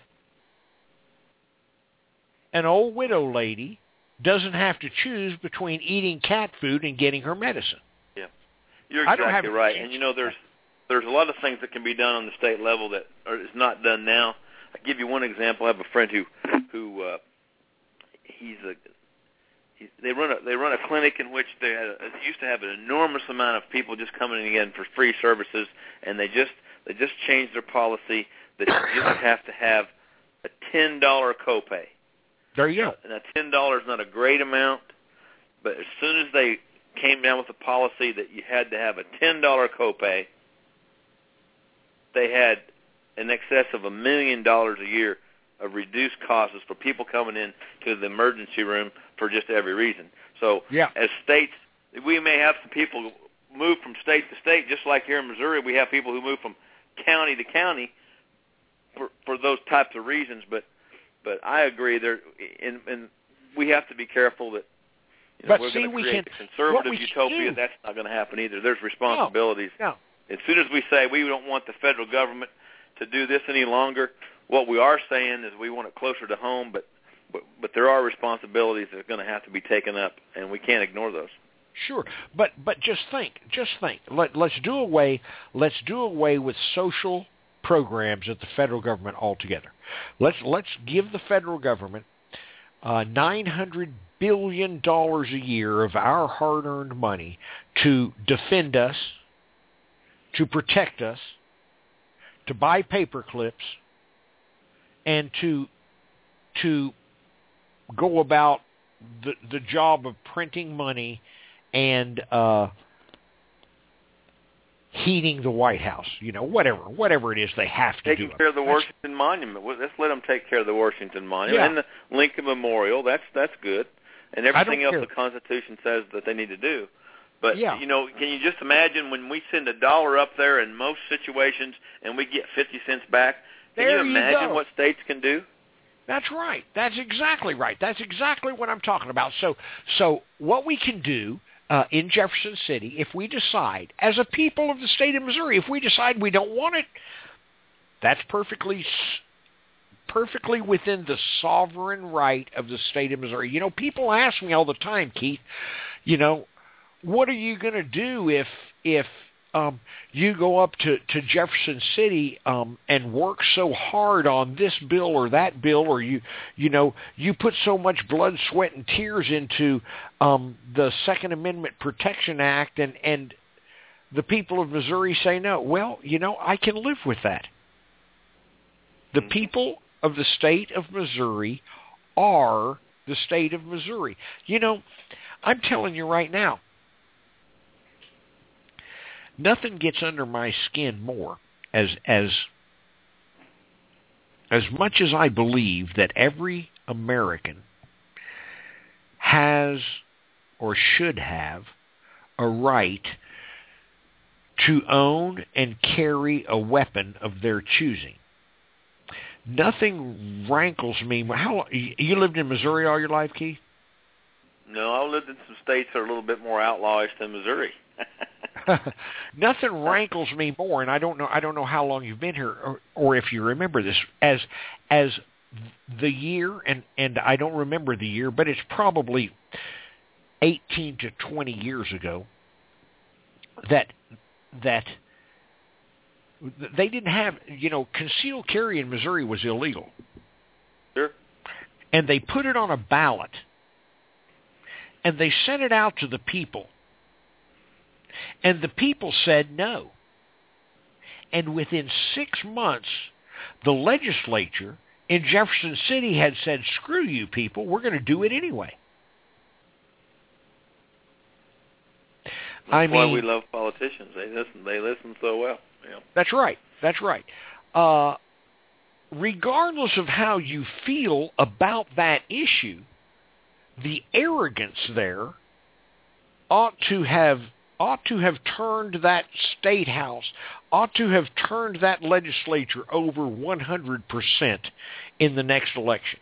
an old widow lady doesn't have to choose between eating cat food and getting her medicine.
Yeah, you're
I don't
exactly
have
right. And you know, there's there's a lot of things that can be done on the state level that are, is not done now. I'll give you one example. I have a friend who who uh, he's a he, they run a they run a clinic in which they had a, they used to have an enormous amount of people just coming in for free services, and they just they just changed their policy that you just have to have a ten dollar copay.
There you go.
And that ten dollars is not a great amount, but as soon as they came down with the policy that you had to have a ten dollar copay, they had in excess of a million dollars a year of reduced costs for people coming in to the emergency room for just every reason. So
yeah.
as states, we may have some people move from state to state, just like here in Missouri, we have people who move from county to county for, for those types of reasons, but But I agree. There, and, and we have to be careful that you know,
but
we're
see,
going to
we
create
can,
a conservative utopia.
Do.
That's not going to happen either. There's responsibilities.
No, no.
As soon as we say we don't want the federal government to do this any longer, what we are saying is we want it closer to home. But but, but there are responsibilities that are going to have to be taken up, and we can't ignore those.
Sure, but but just think, just think. Let let's do away. Let's do away with social programs at the federal government altogether. Let's let's give the federal government uh, nine hundred billion dollars a year of our hard-earned money to defend us, to protect us, to buy paper clips, and to to go about the the job of printing money and uh, heating the White House, you know, whatever, whatever it is they have to
Taking
do.
care of the
That's,
Washington Monument. Well, let's let them take care of the Washington Monument
Yeah.
and the Lincoln Memorial. That's that's good, and everything else
care.
the Constitution says that they need to do. But
Yeah.
you know, can you just imagine when we send a dollar up there in most situations and we get fifty cents back? Can
There
you
you
imagine
go.
what states can do?
That's right. That's exactly right. That's exactly what I'm talking about. So, so what we can do uh, in Jefferson City, if we decide, as a people of the state of Missouri, if we decide we don't want it, that's perfectly, perfectly within the sovereign right of the state of Missouri. You know, people ask me all the time, Keith, you know, what are you going to do if if Um, you go up to, to Jefferson City um, and work so hard on this bill or that bill, or you you know you put so much blood, sweat, and tears into um, the Second Amendment Protection Act, and and the people of Missouri say no. Well, you know, I can live with that. The people of the state of Missouri are the state of Missouri. You know, I'm telling you right now, nothing gets under my skin more as as as much as I believe that every American has or should have a right to own and carry a weapon of their choosing. Nothing rankles me. How you lived in Missouri all your life, Keith?
No, I lived in some states that are a little bit more outlawish than Missouri.
Nothing rankles me more, and I don't know. I don't know how long you've been here, or, or if you remember this, as as the year, and and I don't remember the year, but it's probably eighteen to twenty years ago that that they didn't have, you know, concealed carry in Missouri was illegal.
Sure.
And they put it on a ballot, and they sent it out to the people. And the people said no. And within six months, the legislature in Jefferson City had said, screw you people, we're going to do it anyway.
That's
I
why
mean,
we love politicians. They listen. They listen so well. Yeah.
That's right. That's right. Uh, regardless of how you feel about that issue, the arrogance there ought to have ought to have turned that state house, ought to have turned that legislature over one hundred percent in the next election.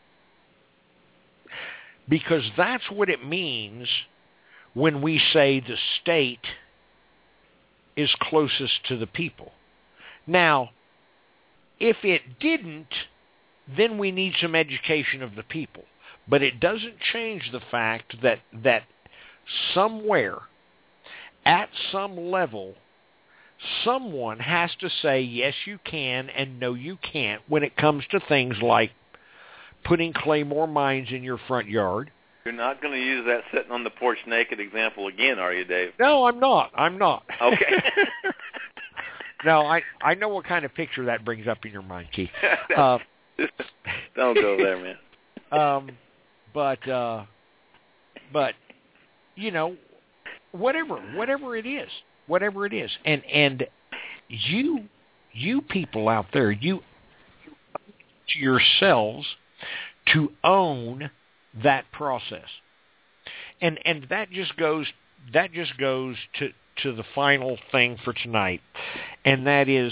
Because that's what it means when we say the state is closest to the people. Now, if it didn't, then we need some education of the people. But it doesn't change the fact that that somewhere, at some level, someone has to say, yes, you can, and no, you can't, when it comes to things like putting Claymore mines in your front yard.
You're not going to use that sitting on the porch naked example again, are you, Dave?
No, I'm not. I'm not.
Okay.
No, I, I know what kind of picture that brings up in your mind, Keith. Uh,
Don't go there, man.
um, but, uh, but, you know, whatever, whatever it is, whatever it is, and and you, you people out there, you to yourselves to own that process, and and that just goes that just goes to to the final thing for tonight, and that is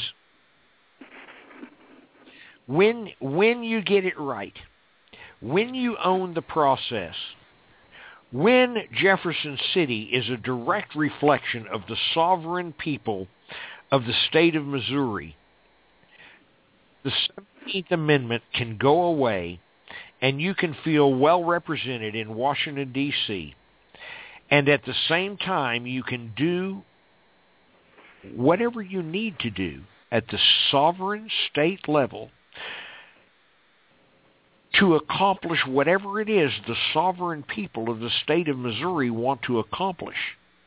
when when you get it right, when you own the process. When Jefferson City is a direct reflection of the sovereign people of the state of Missouri, the seventeenth Amendment can go away and you can feel well represented in Washington, D C And at the same time, you can do whatever you need to do at the sovereign state level to accomplish whatever it is the sovereign people of the state of Missouri want to accomplish.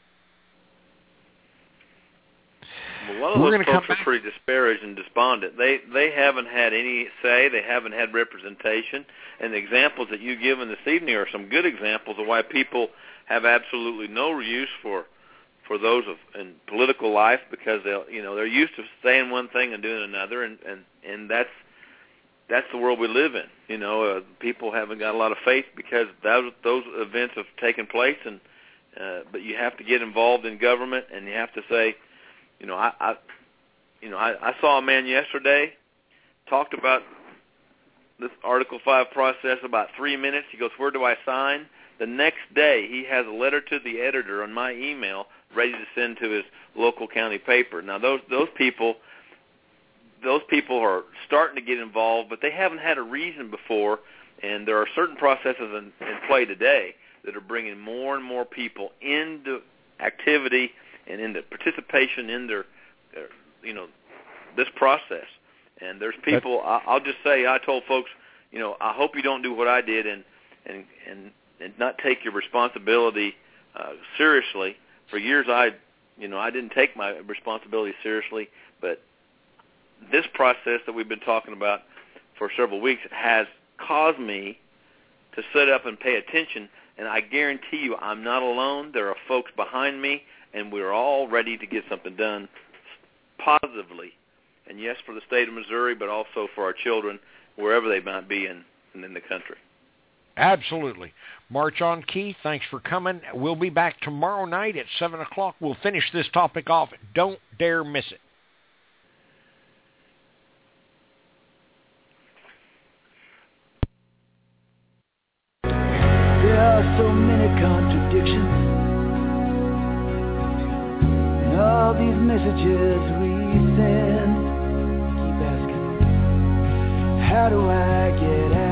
Well, a lot of
We're
those
gonna
folks
come
are
back.
pretty disparaged and despondent. They they haven't had any say. They haven't had representation. And the examples that you've given this evening are some good examples of why people have absolutely no use for for those of in political life, because they'll, you know, they're used to saying one thing and doing another, and and and that's that's the world we live in. You know, uh, people haven't got a lot of faith because those those events have taken place, and uh, but you have to get involved in government, and you have to say, you know, I, I you know, I, I saw a man yesterday talked about this Article five process about three minutes. He goes, "Where do I sign?" The next day, he has a letter to the editor on my email ready to send to his local county paper. Now, those those people, those people are starting to get involved, but they haven't had a reason before. And there are certain processes in, in play today that are bringing more and more people into activity and into participation in their, their you know, this process. And there's people. I, I'll just say, I told folks, you know, I hope you don't do what I did and and and. and not take your responsibility uh, seriously. For years, I, you know, I didn't take my responsibility seriously, but this process that we've been talking about for several weeks has caused me to sit up and pay attention, and I guarantee you I'm not alone. There are folks behind me, and we're all ready to get something done positively, and yes, for the state of Missouri, but also for our children, wherever they might be in, in the country.
Absolutely. March on, Keith. Thanks for coming. We'll be back tomorrow night at seven o'clock. We'll finish this topic off. Don't dare miss it.
There are so many contradictions in all these messages we send. Keep asking, how do I get out?